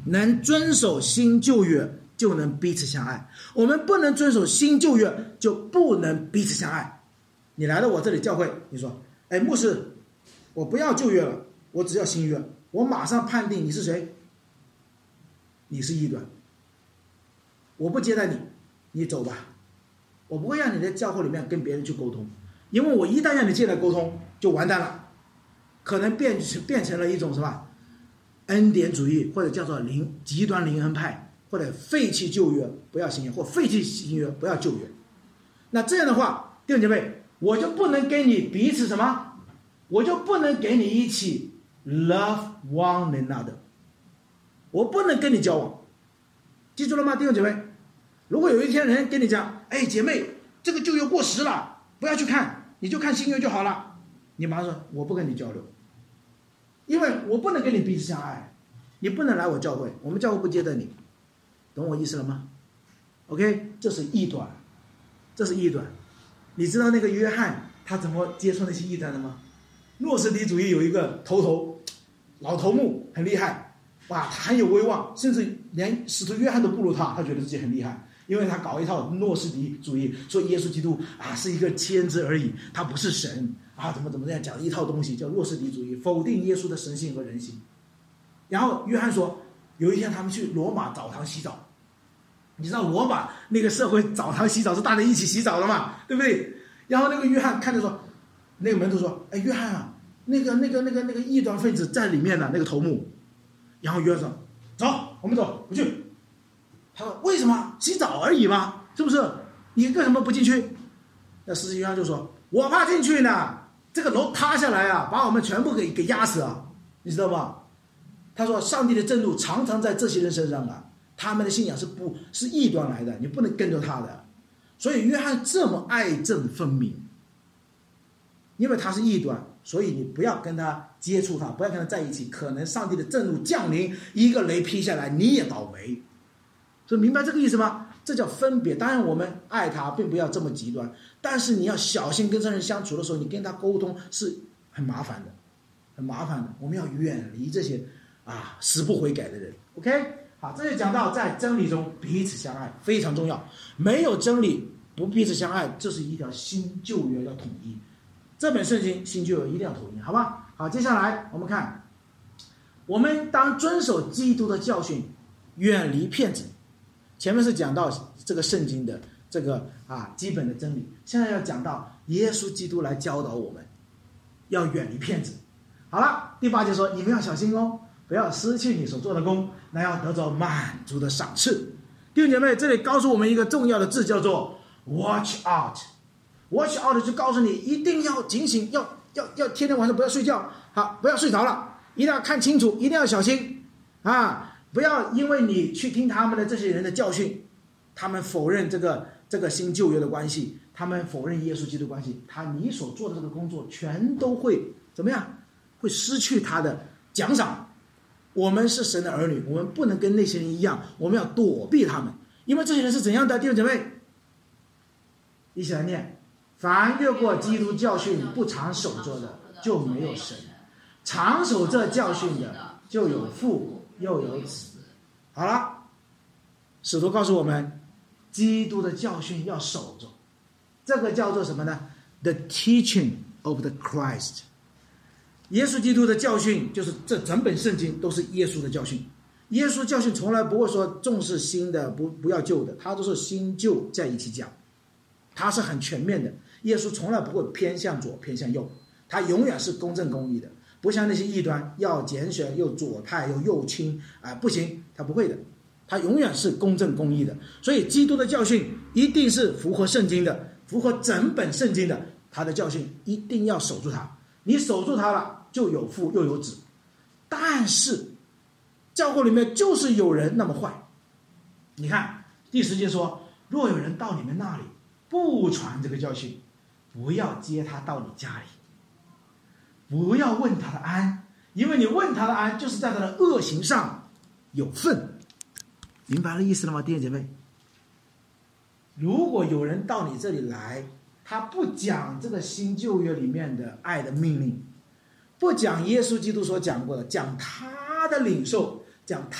[SPEAKER 1] 能遵守新旧约就能彼此相爱，我们不能遵守新旧约就不能彼此相爱。你来到我这里教会，你说牧师，我不要旧约了，我只要新约，我马上判定你是谁，你是异端，我不接待你，你走吧。我不会让你在教会里面跟别人去沟通，因为我一旦让你进来沟通就完蛋了，可能变成了一种什么恩典主义，或者叫做极端灵恩派，或者废弃旧约不要新约，或废弃新约不要旧约。那这样的话，弟兄姐妹，我就不能跟你彼此什么，我就不能给你一起 love one another， 我不能跟你交往。记住了吗，弟兄姐妹？如果有一天人跟你讲，姐妹，这个旧约过时了，不要去看，你就看新约就好了，你马上说我不跟你交流，因为我不能跟你彼此相爱，你不能来我教会，我们教会不接待你，懂我意思了吗？ OK， 这是异端，这是异端。你知道那个约翰他怎么接触那些异端的吗？诺斯底主义有一个老头目很厉害，哇，他很有威望，甚至连使徒约翰都不如他觉得自己很厉害，因为他搞一套诺斯底主义，说耶稣基督是一个先知而已，他不是神怎么样，讲一套东西叫诺斯底主义，否定耶稣的神性和人性。然后约翰说，有一天他们去罗马澡堂洗澡，你知道罗马那个社会澡堂洗澡是大家一起洗澡的嘛，对不对？然后那个约翰看着说，那个门徒说，约翰啊，那个异端分子在里面呢，那个头目。然后约翰说，走，我们走，不去。他说为什么？洗澡而已嘛，是不是？你为什么不进去？那司机约翰就说，我怕进去呢，这个楼塌下来把我们全部给压死你知道吗？他说上帝的震怒常常在这些人身上他们的信仰是异端来的，你不能跟着他的。所以约翰这么爱憎分明，因为他是异端，所以你不要跟他接触他，不要跟他在一起，可能上帝的震怒降临，一个雷劈下来你也倒霉。所以明白这个意思吗？这叫分别。当然我们爱他并不要这么极端，但是你要小心跟这人相处的时候，你跟他沟通是很麻烦的，很麻烦的。我们要远离这些死不悔改的人。 OK， 好，这就讲到在真理中彼此相爱非常重要，没有真理不彼此相爱，这是一条新旧约要统一，这本圣经新旧约一定要统一，好吧？好，接下来我们看，我们当遵守基督的教训，远离骗子。前面是讲到这个圣经的这个基本的真理，现在要讲到耶稣基督来教导我们要远离骗子。好了，第8节说，你们要小心不要失去你所做的功，那要得着满足的赏赐。弟兄姐妹，这里告诉我们一个重要的字，叫做 watch out。 watch out 就告诉你一定要警醒，要天天晚上不要睡觉，不要睡着了，一定要看清楚，一定要小心不要因为你去听他们的这些人的教训，他们否认这个新旧约的关系，他们否认耶稣基督关系，你所做的这个工作全都会怎么样？会失去他的奖赏。我们是神的儿女，我们不能跟那些人一样，我们要躲避他们，因为这些人是怎样的？弟兄姐妹，一起来念，凡越过基督教训不常守着的，就没有神；常守这教训的，就有父又有子。好了，使徒告诉我们，基督的教训要守着，这个叫做什么呢？ The teaching of the Christ。 耶稣基督的教训，就是这整本圣经都是耶稣的教训。耶稣教训从来不会说重视新的，不要旧的，他都是新旧在一起讲，他是很全面的。耶稣从来不会偏向左偏向右，他永远是公正公义的，不像那些异端要拣选又左派又右倾不行，他不会的，他永远是公正公义的。所以基督的教训一定是符合圣经的，符合整本圣经的，他的教训一定要守住它。你守住它了，就有父又有子。但是教会里面就是有人那么坏。你看第10节说，若有人到你们那里不传这个教训，不要接他到你家里，不要问他的安，因为你问他的安，就是在他的恶行上有份。明白了意思了吗，弟兄姐妹？如果有人到你这里来，他不讲这个新旧约里面的爱的命令，不讲耶稣基督所讲过的，讲他的领受，讲他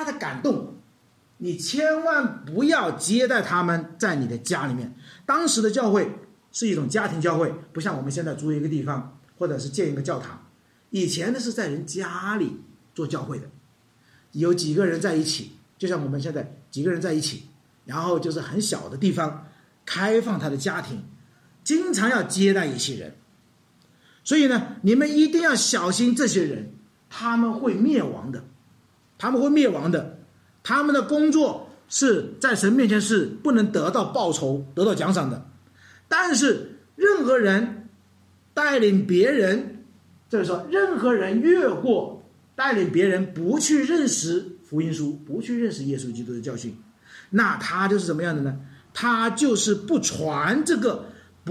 [SPEAKER 1] 的感动，你千万不要接待他们在你的家里面。当时的教会是一种家庭教会，不像我们现在租一个地方或者是建一个教堂。以前呢是在人家里做教会的，有几个人在一起，就像我们现在几个人在一起，然后就是很小的地方开放他的家庭，经常要接待一些人。所以呢，你们一定要小心这些人，他们会灭亡的，他们会灭亡的。他们的工作是在神面前是不能得到报酬、得到奖赏的。但是任何人带领别人，就是说任何人越过带领别人不去认识福音书，不去认识耶稣基督的教训，那他就是怎么样的呢？他就是不传这个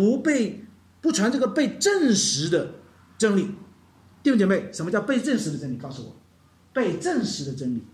[SPEAKER 1] 被证实的真理。弟兄姐妹，什么叫被证实的真理？告诉我，被证实的真理。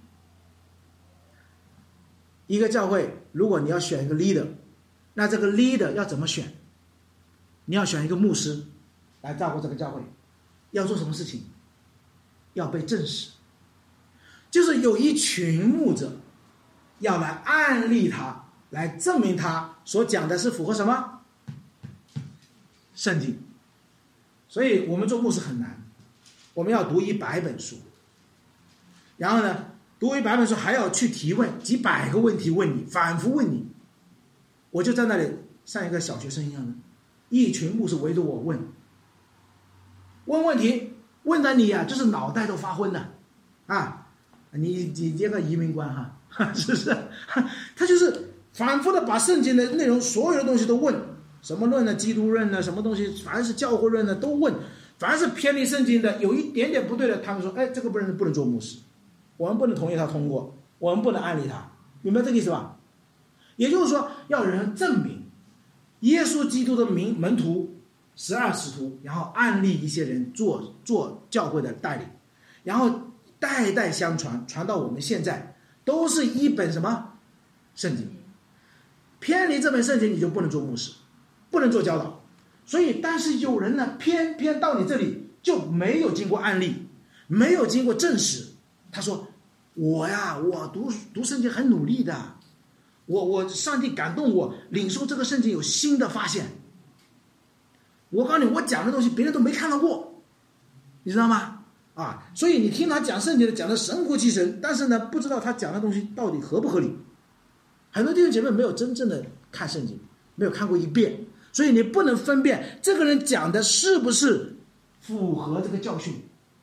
[SPEAKER 1] 一个教会，如果你要选一个 leader， 那这个 leader 要怎么选？你要选一个牧师来照顾这个教会，要做什么事情？要被证实，就是有一群牧者要来案例他，来证明他所讲的是符合什么？圣经。所以我们做牧师很难，我们要读100本书，然后呢，读100本书还要去提问，几百个问题问你，反复问你。我就在那里像一个小学生一样的，一群牧师围着我问问题，问的你呀，就是脑袋都发昏了啊！你这个移民官哈，是不是？他就是反复的把圣经的内容，所有的东西都问，什么论呢？基督论呢？什么东西？凡是教会论呢都问，凡是偏离圣经的，有一点点不对的，他们说，哎，这个不能做牧师，我们不能同意他通过，我们不能案例他，明白这个意思吧？也就是说，要人证明耶稣基督的门徒12使徒，然后案例一些人做教会的带领，然后代代相传，传到我们现在，都是一本什么圣经。偏离这本圣经，你就不能做牧师，不能做教导。所以，但是有人呢，偏偏到你这里就没有经过案例，没有经过证实。他说：“我读圣经很努力的，我上帝感动我，领受这个圣经有新的发现。我告诉你，我讲的东西别人都没看到过，你知道吗？啊，所以你听他讲圣经的，讲的神乎其神，但是呢，不知道他讲的东西到底合不合理。很多弟兄姐妹没有真正的看圣经，没有看过一遍，所以你不能分辨这个人讲的是不是符合这个教训。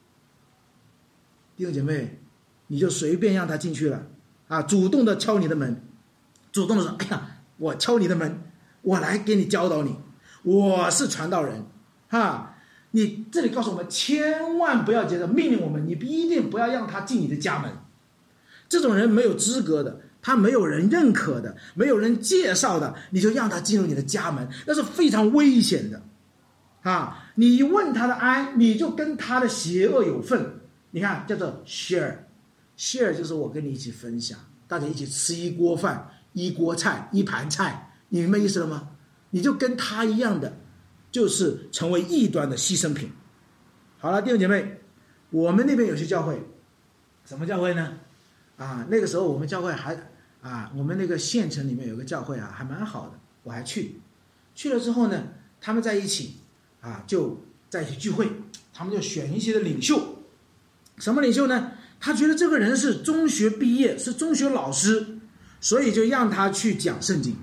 [SPEAKER 1] 弟兄姐妹，你就随便让他进去了啊，主动的敲你的门，主动的说：“哎呀，我敲你的门，我来给你教导你，我是传道人哈。”你这里告诉我们，千万不要接着命令我们，你一定不要让他进你的家门。这种人没有资格的，他没有人认可的，没有人介绍的，你就让他进入你的家门，那是非常危险的啊！你问他的安，你就跟他的邪恶有份。你看，叫做 share 就是我跟你一起分享，大家一起吃一锅饭、一锅菜、一盘菜，你明白意思了吗？你就跟他一样的，就是成为异端的牺牲品。好了，弟兄姐妹，我们那边有些教会，什么教会呢？啊，那个时候我们教会我们那个县城里面有个教会还蛮好的，我还去了之后呢，他们在一起就在一起聚会，他们就选一些的领袖。什么领袖呢？他觉得这个人是中学毕业，是中学老师，所以就让他去讲圣经。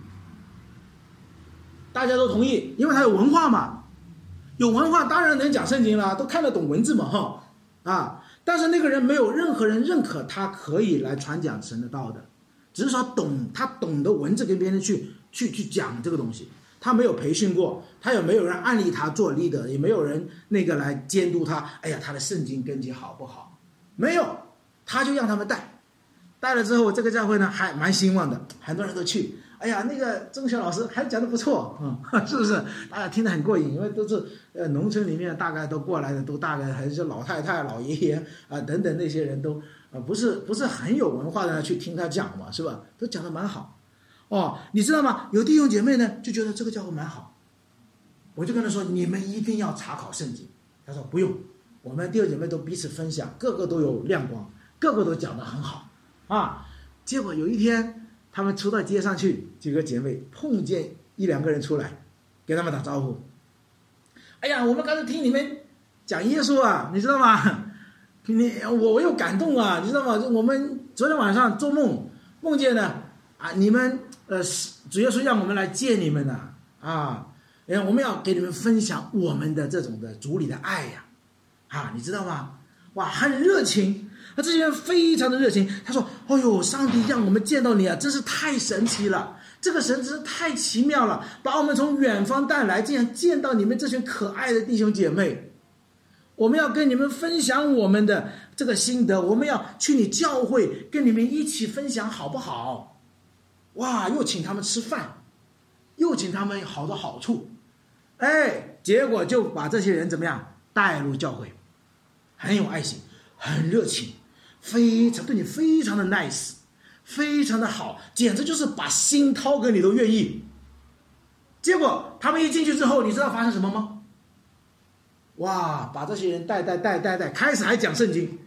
[SPEAKER 1] 大家都同意，因为他有文化嘛，有文化当然能讲圣经了，都看得懂文字嘛但是那个人没有任何人认可他可以来传讲神的道的，只是说他懂得文字跟别人去讲这个东西，他没有培训过，他也没有人案例他做 leader， 也没有人来监督他。哎呀，他的圣经根基好不好？没有，他就让他们带了之后，这个教会呢还蛮兴旺的，很多人都去。哎呀，那个中学老师还讲得不错，是不是？大家听得很过瘾，因为都是农村里面大概都过来的，都大概还是老太太、老爷爷等等那些人都不是很有文化的去听他讲嘛，是吧？都讲得蛮好。你知道吗？有弟兄姐妹呢就觉得这个教会蛮好，我就跟他说，你们一定要查考圣经。他说不用，我们弟兄姐妹都彼此分享，个个都有亮光，个个都讲得很好啊。结果有一天他们出到街上去，几个姐妹碰见一两个人出来跟他们打招呼，哎呀，我们刚才听你们讲耶稣啊，你知道吗？我有感动啊，你知道吗？我们昨天晚上做梦见呢啊，你们主耶稣让我们来见你们呢啊，我们要给你们分享我们的这种的主里的爱呀啊，你知道吗？哇，很热情，这些人非常的热情。他说：“哎呦，上帝让我们见到你啊，真是太神奇了！这个神真是太奇妙了，把我们从远方带来，这样见到你们这群可爱的弟兄姐妹。我们要跟你们分享我们的这个心得，我们要去你教会跟你们一起分享，好不好？”哇，又请他们吃饭，又请他们好多好处，结果就把这些人怎么样带入教会，很有爱心，很热情，非常对你非常的 nice， 非常的好，简直就是把心掏给你都愿意。结果他们一进去之后，你知道发生什么吗？哇，把这些人带，开始还讲圣经，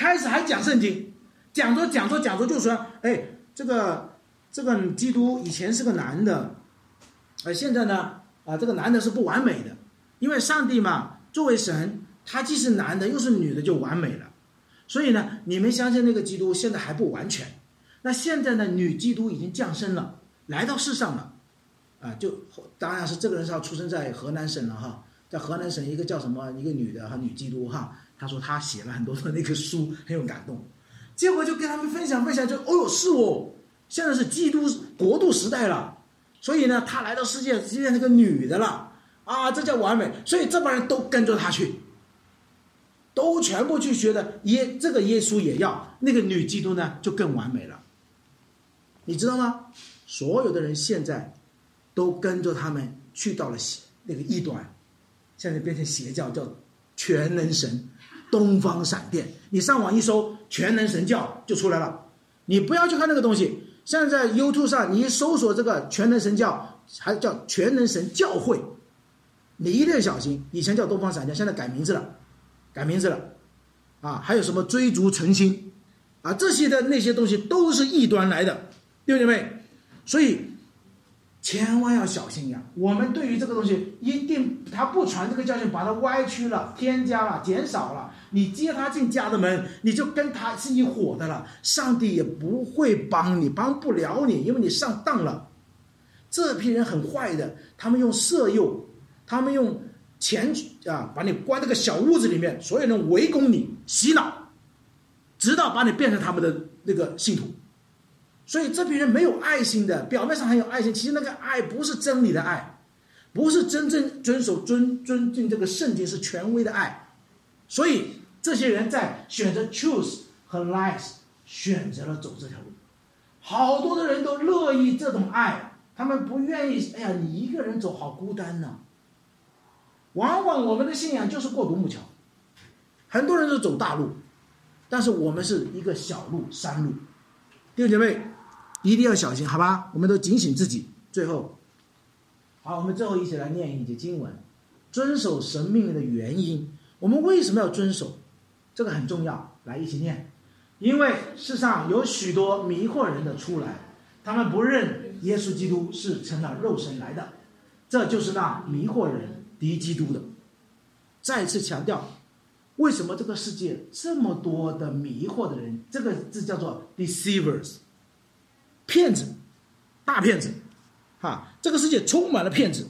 [SPEAKER 1] 讲着就说，这个基督以前是个男的，现在呢这个男的是不完美的，因为上帝嘛，作为神，他既是男的又是女的就完美了，所以呢，你们相信那个基督现在还不完全，那现在呢，女基督已经降生了，来到世上了，当然是这个人是要出生在河南省了哈。在河南省一个叫什么一个女的女基督哈，她说她写了很多的那个书，很有感动。结果就跟他们分享，就是哦，现在是基督国度时代了，所以呢，她来到世界那个女的了啊，这叫完美。所以这帮人都跟着她去，都全部去学的这个耶稣也要，那个女基督呢就更完美了。你知道吗？所有的人现在都跟着他们去到了那个异端。现在变成邪教，叫全能神东方闪电，你上网一搜全能神教就出来了，你不要去看那个东西。现在在 YouTube 上你一搜索这个全能神教，还叫全能神教会，你一定要小心，以前叫东方闪电，现在改名字了啊，还有什么追逐诚心啊，这些的那些东西都是异端来的，对不对？所以千万要小心呀！我们对于这个东西，一定他不传这个教训，把它歪曲了、添加了、减少了，你接他进家的门，你就跟他是一伙的了。上帝也不会帮你，帮不了你，因为你上当了。这批人很坏的，他们用色诱，他们用钱把你关在个小屋子里面，所有人围攻你，洗脑，直到把你变成他们的那个信徒。所以这批人没有爱心的，表面上很有爱心，其实那个爱不是真理的爱，不是真正遵敬这个圣经是权威的爱。所以这些人在选择 choose 和 lies， 选择了走这条路。好多的人都乐意这种爱，他们不愿意，你一个人走好孤单呢。往往我们的信仰就是过独木桥，很多人都走大路，但是我们是一个小路山路。弟兄姐妹一定要小心，好吧？我们都警醒自己。最后，好，我们最后一起来念一节经文，遵守神命令的原因。我们为什么要遵守？这个很重要，来一起念。因为世上有许多迷惑人的出来，他们不认耶稣基督是成了肉身来的，这就是那迷惑人敌基督的。再次强调，为什么这个世界这么多的迷惑的人？这个字叫做 deceivers， 骗子，大骗子，这个世界充满了骗子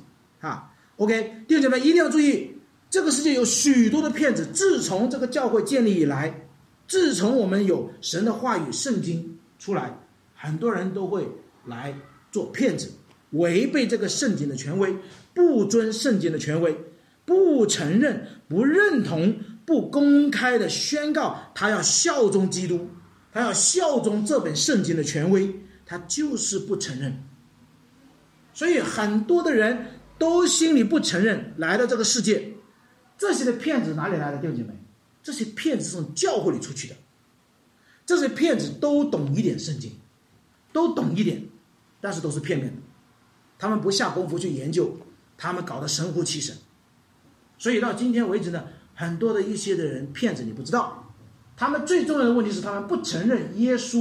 [SPEAKER 1] ，OK， 弟兄姐妹一定要注意，这个世界有许多的骗子。自从这个教会建立以来，自从我们有神的话语圣经出来，很多人都会来做骗子，违背这个圣经的权威，不遵圣经的权威，不承认、不认同、不公开的宣告他要效忠基督，他要效忠这本圣经的权威，他就是不承认。所以很多的人都心里不承认，来到这个世界。这些的骗子哪里来的？弟兄姐妹，这些骗子是从教会里出去的。这些骗子都懂一点圣经，都懂一点，但是都是片面的，他们不下功夫去研究，他们搞得神乎其神。所以到今天为止呢，很多的一些的人骗子你不知道，他们最重要的问题是他们不承认耶稣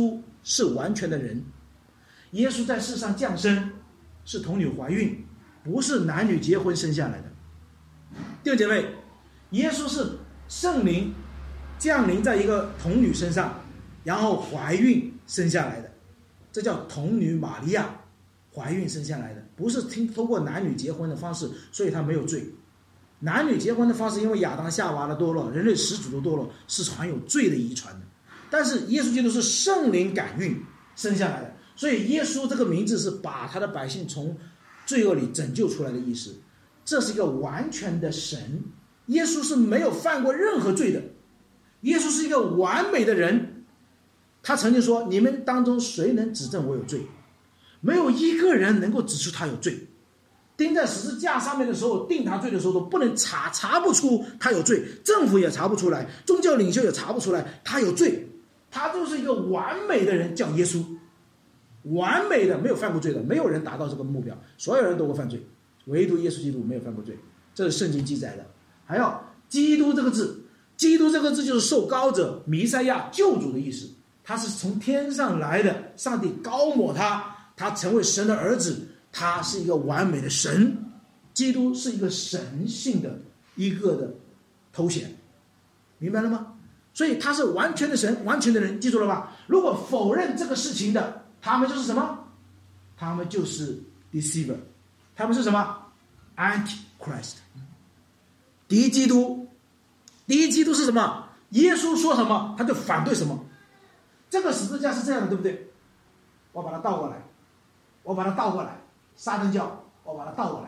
[SPEAKER 1] 是完全的人。耶稣在世上降生是童女怀孕，不是男女结婚生下来的。弟兄姐妹，耶稣是圣灵降临在一个童女身上，然后怀孕生下来的，这叫童女玛利亚怀孕生下来的，不是通过男女结婚的方式，所以他没有罪。男女结婚的方式，因为亚当夏娃的堕落，人类始祖的堕落，是含有罪的遗传的。但是耶稣基督是圣灵感孕生下来的，所以耶稣这个名字是把他的百姓从罪恶里拯救出来的意思。这是一个完全的神，耶稣是没有犯过任何罪的，耶稣是一个完美的人。他曾经说，你们当中谁能指证我有罪？没有一个人能够指出他有罪。钉在十字架上面的时候，定他罪的时候都不能查不出他有罪，政府也查不出来，宗教领袖也查不出来他有罪。他就是一个完美的人，叫耶稣，完美的，没有犯过罪的，没有人达到这个目标，所有人都会犯罪，唯独耶稣基督没有犯过罪，这是圣经记载的。还有基督这个字，基督这个字就是受膏者、弥赛亚、救主的意思，他是从天上来的，上帝膏抹他，他成为神的儿子，他是一个完美的神。基督是一个神性的一个的头衔，明白了吗？所以他是完全的神，完全的人，记住了吧？如果否认这个事情的，他们就是什么？他们就是 deceiver， 他们是什么？ Antichrist， 敌基督。敌基督是什么？耶稣说什么他就反对什么。这个十字架是这样的，对不对？我把它倒过来，我把它倒过来，撒旦教我把它倒过来。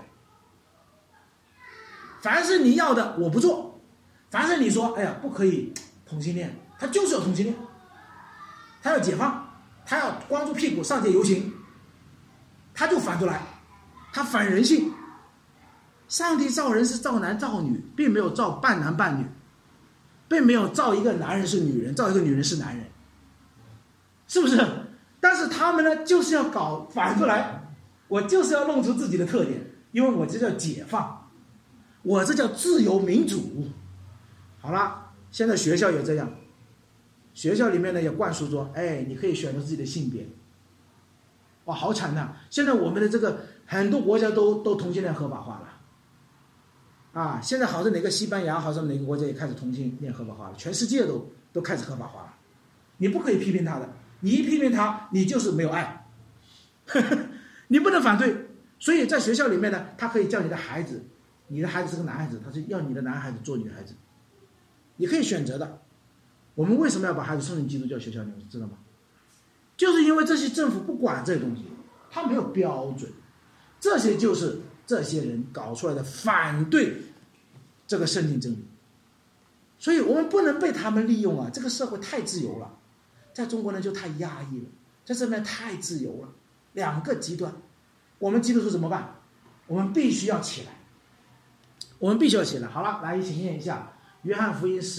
[SPEAKER 1] 凡是你要的我不做，凡是你说哎呀不可以同性恋，他就是要同性恋，他要解放，他要光着屁股上街游行，他就反过来，他反人性。上帝造人是造男造女，并没有造半男半女，并没有造一个男人是女人，造一个女人是男人，是不是？但是他们呢就是要搞反过来，我就是要弄出自己的特点，因为我这叫解放，我这叫自由民主。好了，现在学校也这样，学校里面呢也灌输说，哎，你可以选择自己的性别。哇，好惨呐！现在我们的这个很多国家都同性恋合法化了啊！现在好像哪个西班牙，好像哪个国家也开始同性恋合法化了，全世界都开始合法化了。你不可以批评他的，你一批评他，你就是没有爱，你不能反对。所以在学校里面呢，他可以叫你的孩子，你的孩子是个男孩子，他就要你的男孩子做女孩子，你可以选择的。我们为什么要把孩子送进基督教学校里面，知道吗？就是因为这些政府不管这些东西，他没有标准，这些就是这些人搞出来的反对这个圣经真理。所以我们不能被他们利用啊！这个社会太自由了，在中国呢就太压抑了，在这边太自由了，两个极端。我们基督徒怎么办？我们必须要起来，我们必须要起来。好了，来一起念一下约翰福音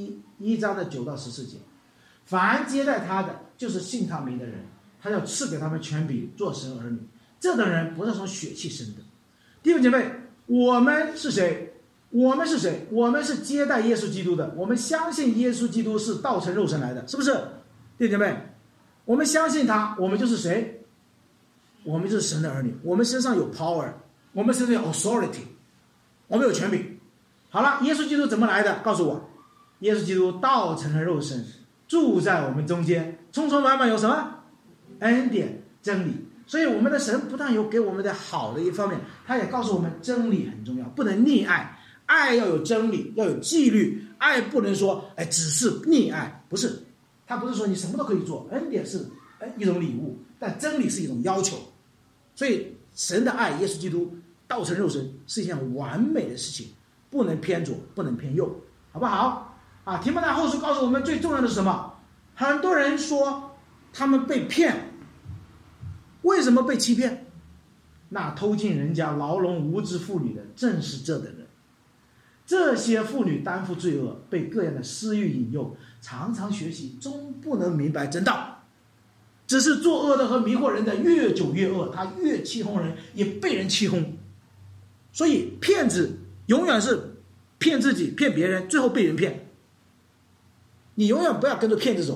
[SPEAKER 1] 11章的9到14节。凡接待他的，就是信他名的人，他要赐给他们权柄做神儿女。这等人不是从血气生的。弟兄姐妹，我们是谁？我们是谁？我们是接待耶稣基督的，我们相信耶稣基督是道成肉身来的，是不是？弟兄姐妹，我们相信他，我们就是谁？我们就是神的儿女，我们身上有 power， 我们身上有 authority， 我们有权柄。好了，耶稣基督怎么来的？告诉我。耶稣基督道成了肉身，住在我们中间，充充满满有什么？恩典真理。所以我们的神不但有给我们的好的一方面，他也告诉我们真理很重要，不能溺爱，爱要有真理，要有纪律，爱不能说只是溺爱，不是，他不是说你什么都可以做，恩典是一种礼物，但真理是一种要求。所以神的爱，耶稣基督道成肉身是一件完美的事情，不能偏左，不能偏右，好不好啊？提摩太后书告诉我们最重要的是什么？很多人说他们被骗，为什么被欺骗？那偷进人家牢笼无知妇女的正是这等人。这些妇女担负罪恶，被各样的私欲引诱，常常学习，终不能明白真道。只是作恶的和迷惑人的越久越恶，他越欺哄人，也被人欺哄。所以骗子永远是骗自己，骗别人，最后被人骗。你永远不要跟着骗子走，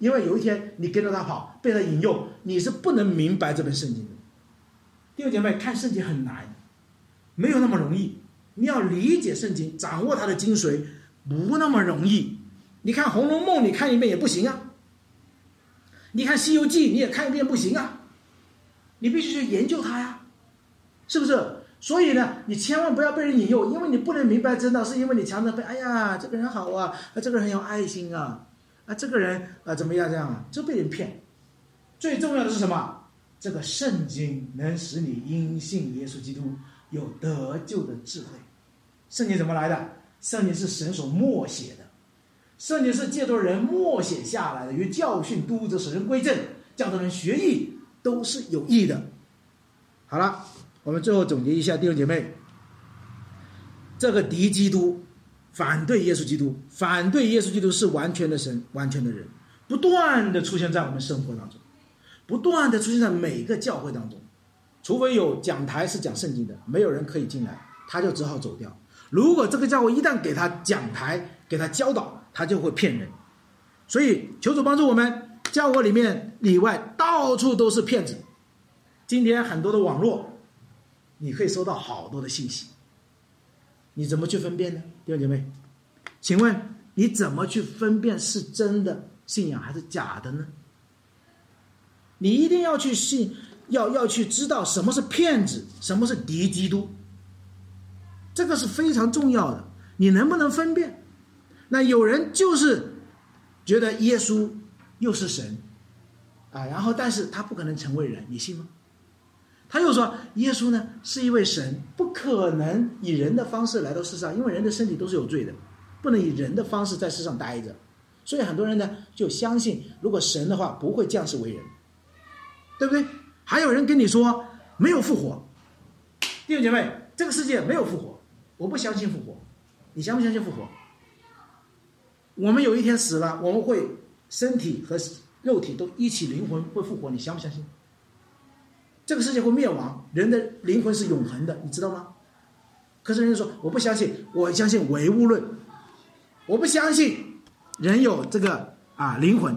[SPEAKER 1] 因为有一天你跟着他跑，被他引诱，你是不能明白这本圣经的。弟兄姐妹，看圣经很难，没有那么容易。你要理解圣经，掌握它的精髓，不那么容易。你看《红楼梦》，你看一遍也不行啊。你看《西游记》，你也看一遍不行啊。你必须去研究它呀，是不是？所以呢，你千万不要被人引诱，因为你不能明白真道，是因为你常常被哎呀，这个人好啊，这个人很有爱心啊，这个人怎么样这样啊，就被人骗。最重要的是什么？这个圣经能使你因信耶稣基督有得救的智慧。圣经怎么来的？圣经是神所默写的，圣经是借着人默写下来的，与教训、督责、使人归正、教导人学义，都是有益的。好了，我们最后总结一下，弟兄姐妹，这个敌基督，反对耶稣基督，反对耶稣基督是完全的神，完全的人，不断的出现在我们生活当中，不断的出现在每个教会当中。除非有讲台是讲圣经的，没有人可以进来，他就只好走掉。如果这个教会一旦给他讲台，给他教导，他就会骗人。所以求主帮助我们，教会里面里外到处都是骗子。今天很多的网络，你可以收到好多的信息，你怎么去分辨呢？弟兄姐妹，请问你怎么去分辨是真的信仰还是假的呢？你一定要去信，要去知道什么是骗子，什么是敌基督，这个是非常重要的。你能不能分辨？那有人就是觉得耶稣又是神然后但是他不可能成为人，你信吗？他又说耶稣呢是一位神，不可能以人的方式来到世上，因为人的身体都是有罪的，不能以人的方式在世上待着。所以很多人呢就相信，如果神的话不会降世为人，对不对？还有人跟你说没有复活。弟兄姐妹，这个世界没有复活，我不相信复活，你相不相信复活？我们有一天死了，我们会身体和肉体都一起，灵魂会复活，你相不相信？这个世界会灭亡，人的灵魂是永恒的，你知道吗？可是人家说我不相信，我相信唯物论，我不相信人有这个灵魂。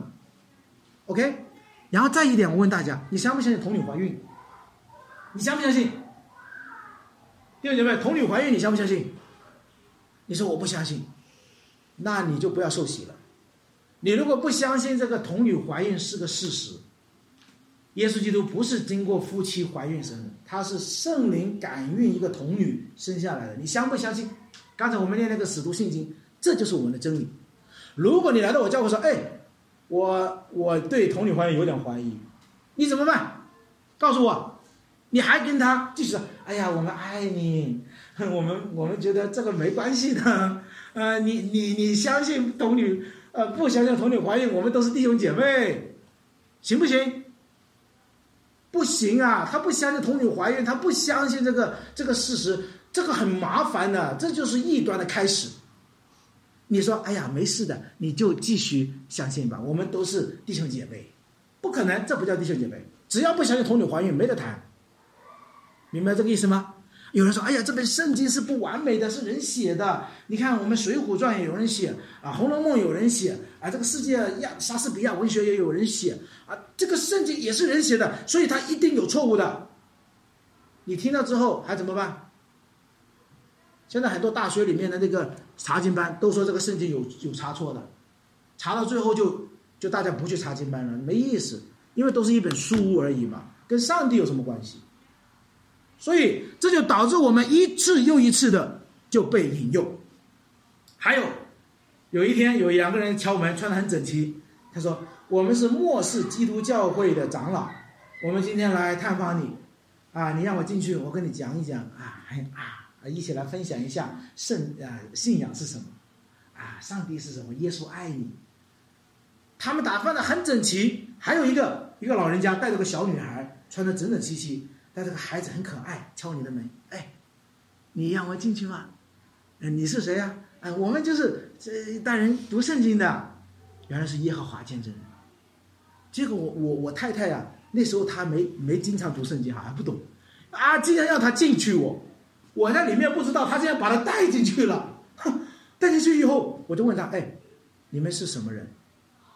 [SPEAKER 1] OK， 然后再一点，我问大家，你相不相信童女怀孕？你相不相信？弟兄姐妹，童女怀孕你相不相信？你说我不相信，那你就不要受洗了。你如果不相信这个童女怀孕是个事实，耶稣基督不是经过夫妻怀孕生的，他是圣灵感孕一个童女生下来的，你相不相信？刚才我们念那个使徒信经，这就是我们的真理。如果你来到我教会说，我对童女怀孕有点怀疑，你怎么办？告诉我，你还跟他继续说，哎呀，我们爱你，我们觉得这个没关系的，你相信童女，不相信童女怀孕，我们都是弟兄姐妹，行不行？不行啊，他不相信童女怀孕，他不相信这个事实，这个很麻烦的，这就是异端的开始。你说哎呀没事的，你就继续相信吧，我们都是弟兄姐妹。不可能，这不叫弟兄姐妹，只要不相信童女怀孕没得谈，明白这个意思吗？有人说哎呀这本圣经是不完美的，是人写的，你看我们水浒传也有人写红楼梦有人写这个世界莎士比亚文学也有人写这个圣经也是人写的，所以它一定有错误的。你听到之后还怎么办？现在很多大学里面的那个查经班都说这个圣经有差错的，查到最后就大家不去查经班了，没意思，因为都是一本书而已嘛，跟上帝有什么关系？所以这就导致我们一次又一次的就被引诱。还有一天有两个人敲门，穿得很整齐，他说我们是末世基督教会的长老，我们今天来探访你你让我进去，我跟你讲一讲一起来分享一下信仰是什么上帝是什么，耶稣爱你。他们打扮得很整齐，还有一个老人家带着个小女孩，穿得整整齐齐，但这个孩子很可爱，敲你的门，你让我进去吗？你是谁呀？我们就是带人读圣经的。原来是耶和华见证人。结果我太太那时候她没经常读圣经还不懂竟然让她进去，我在里面不知道，她竟然把她带进去了。带进去以后我就问她，你们是什么人？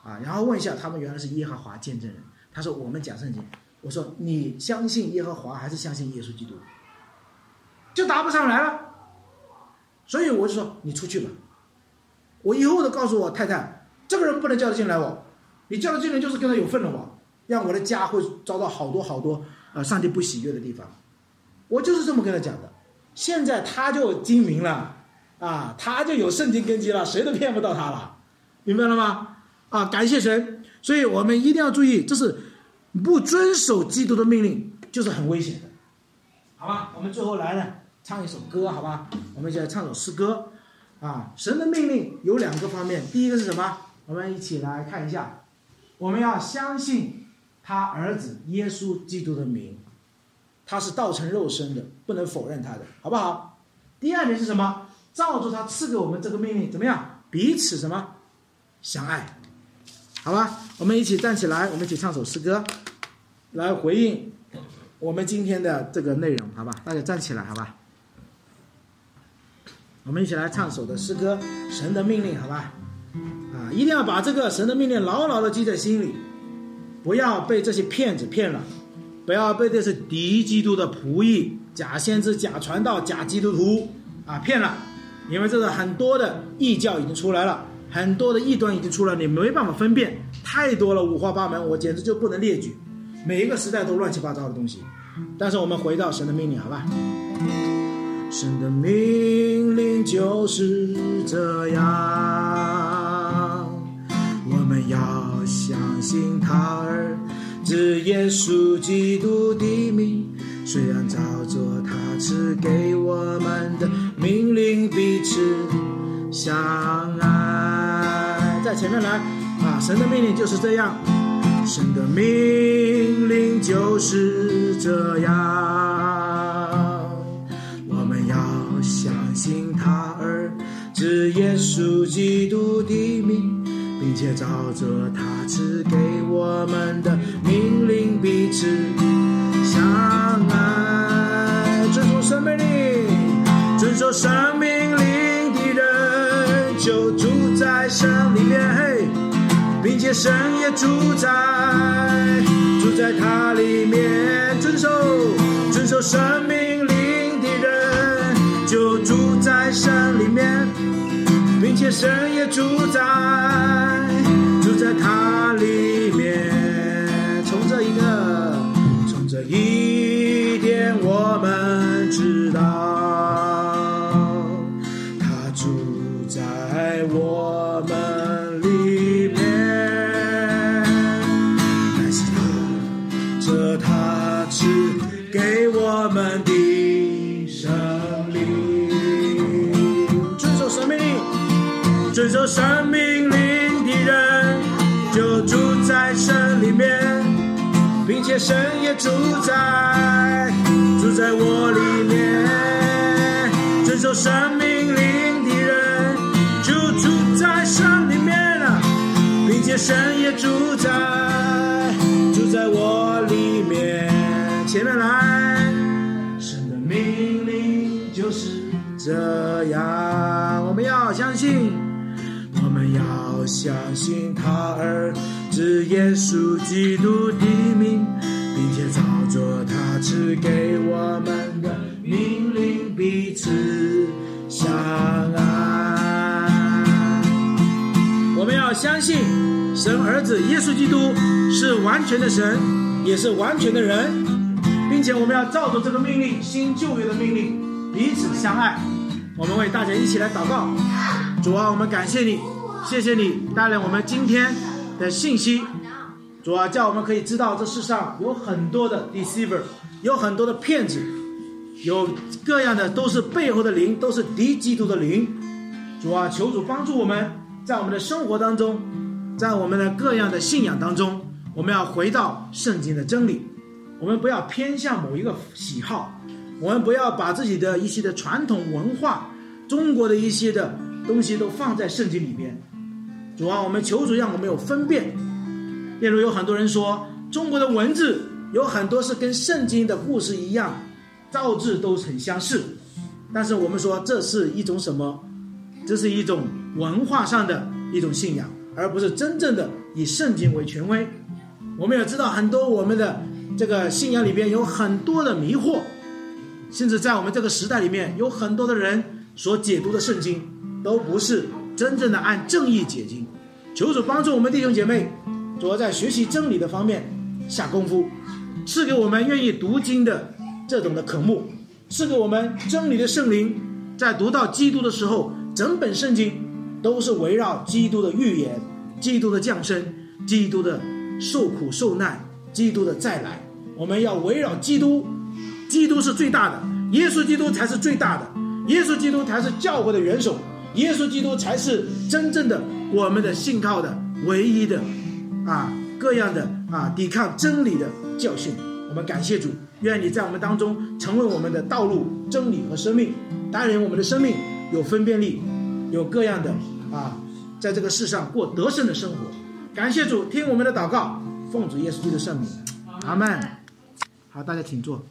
[SPEAKER 1] 然后问一下，他们原来是耶和华见证人。他说我们讲圣经。我说你相信耶和华还是相信耶稣基督？就答不上来了。所以我就说你出去吧。我以后都告诉我太太，这个人不能叫他进来我，你叫他进来就是跟他有份了我，让我的家会遭到好多上帝不喜悦的地方。我就是这么跟他讲的。现在他就精明了他就有圣经根基了，谁都骗不到他了，明白了吗？感谢神。所以我们一定要注意，这是不遵守基督的命令就是很危险的，好吧？我们最后来呢唱一首歌，好吧？我们就来唱首诗歌神的命令有2个方面，第一个是什么？我们一起来看一下，我们要相信他儿子耶稣基督的名，他是道成肉身的，不能否认他的，好不好？第二点是什么？照着他赐给我们这个命令，怎么样？彼此什么？相爱，好吧？我们一起站起来，我们一起唱首诗歌，来回应我们今天的这个内容，好吧？大家站起来，好吧？我们一起来唱首的诗歌，神的命令，好吧？一定要把这个神的命令牢牢的记在心里，不要被这些骗子骗了，不要被这些敌基督的仆役、假先知、假传道、假基督徒骗了。因为这个很多的异教已经出来了，很多的异端已经出来了，你没办法分辨，太多了，五花八门，我简直就不能列举，每一个时代都乱七八糟的东西。但是我们回到神的命令，好吧？神的命令就是这样，我们要相信他儿子耶稣基督的名，虽然照着他赐给我们的命令彼此相爱。在前面来神的命令就是这样，神的命令就是这样，我们要相信他儿子耶稣基督的名，并且照着他赐给我们的命令彼此相爱。遵守神命令，遵守神命令的人就住在神里面，并且神也住在他里面。遵守神命令的人就住在神里面，并且神也住在他里面。从这一点我们知道，他住在我们里面，乃是他赐给我们的生命。遵守神命令，遵守神命令的人就住在神里面，并且神也住在我里面。遵守神命令的人就住在神里面了，并且神也住在我里面。前面来，神的命令就是这样，我们要相信他儿子耶稣基督的名，并且照着他赐给我们的命令彼此相爱。我们要相信神儿子耶稣基督是完全的神，也是完全的人，并且我们要照着这个命令，新旧约的命令，彼此相爱。我们为大家一起来祷告。主啊，我们感谢你，谢谢你带来我们今天的信息。主啊，叫我们可以知道这世上有很多的 deceiver， 有很多的骗子，有各样的都是背后的灵，都是敌基督的灵。主啊，求主帮助我们，在我们的生活当中，在我们的各样的信仰当中，我们要回到圣经的真理，我们不要偏向某一个喜好，我们不要把自己的一些的传统文化，中国的一些的东西都放在圣经里边。主啊，我们求主让我们有分辨。例如有很多人说中国的文字有很多是跟圣经的故事一样，造字都很相似，但是我们说这是一种什么？这是一种文化上的一种信仰，而不是真正的以圣经为权威。我们也知道很多我们的这个信仰里边有很多的迷惑，甚至在我们这个时代里面有很多的人所解读的圣经都不是真正的按正义解经。求主帮助我们弟兄姐妹，主要在学习真理的方面下功夫，赐给我们愿意读经的这种的渴慕，赐给我们真理的圣灵，在读到基督的时候，整本圣经都是围绕基督的预言，基督的降生，基督的受苦受难，基督的再来。我们要围绕基督，基督是最大的，耶稣基督才是最大的，耶稣基督才是教会的元首，耶稣基督才是真正的我们的信靠的唯一的各样的抵抗真理的教训。我们感谢主，愿你在我们当中成为我们的道路、真理和生命，带领我们的生命有分辨力，有各样的在这个世上过得胜的生活。感谢主，听我们的祷告，奉主耶稣基督的圣名，阿们。好，大家请坐。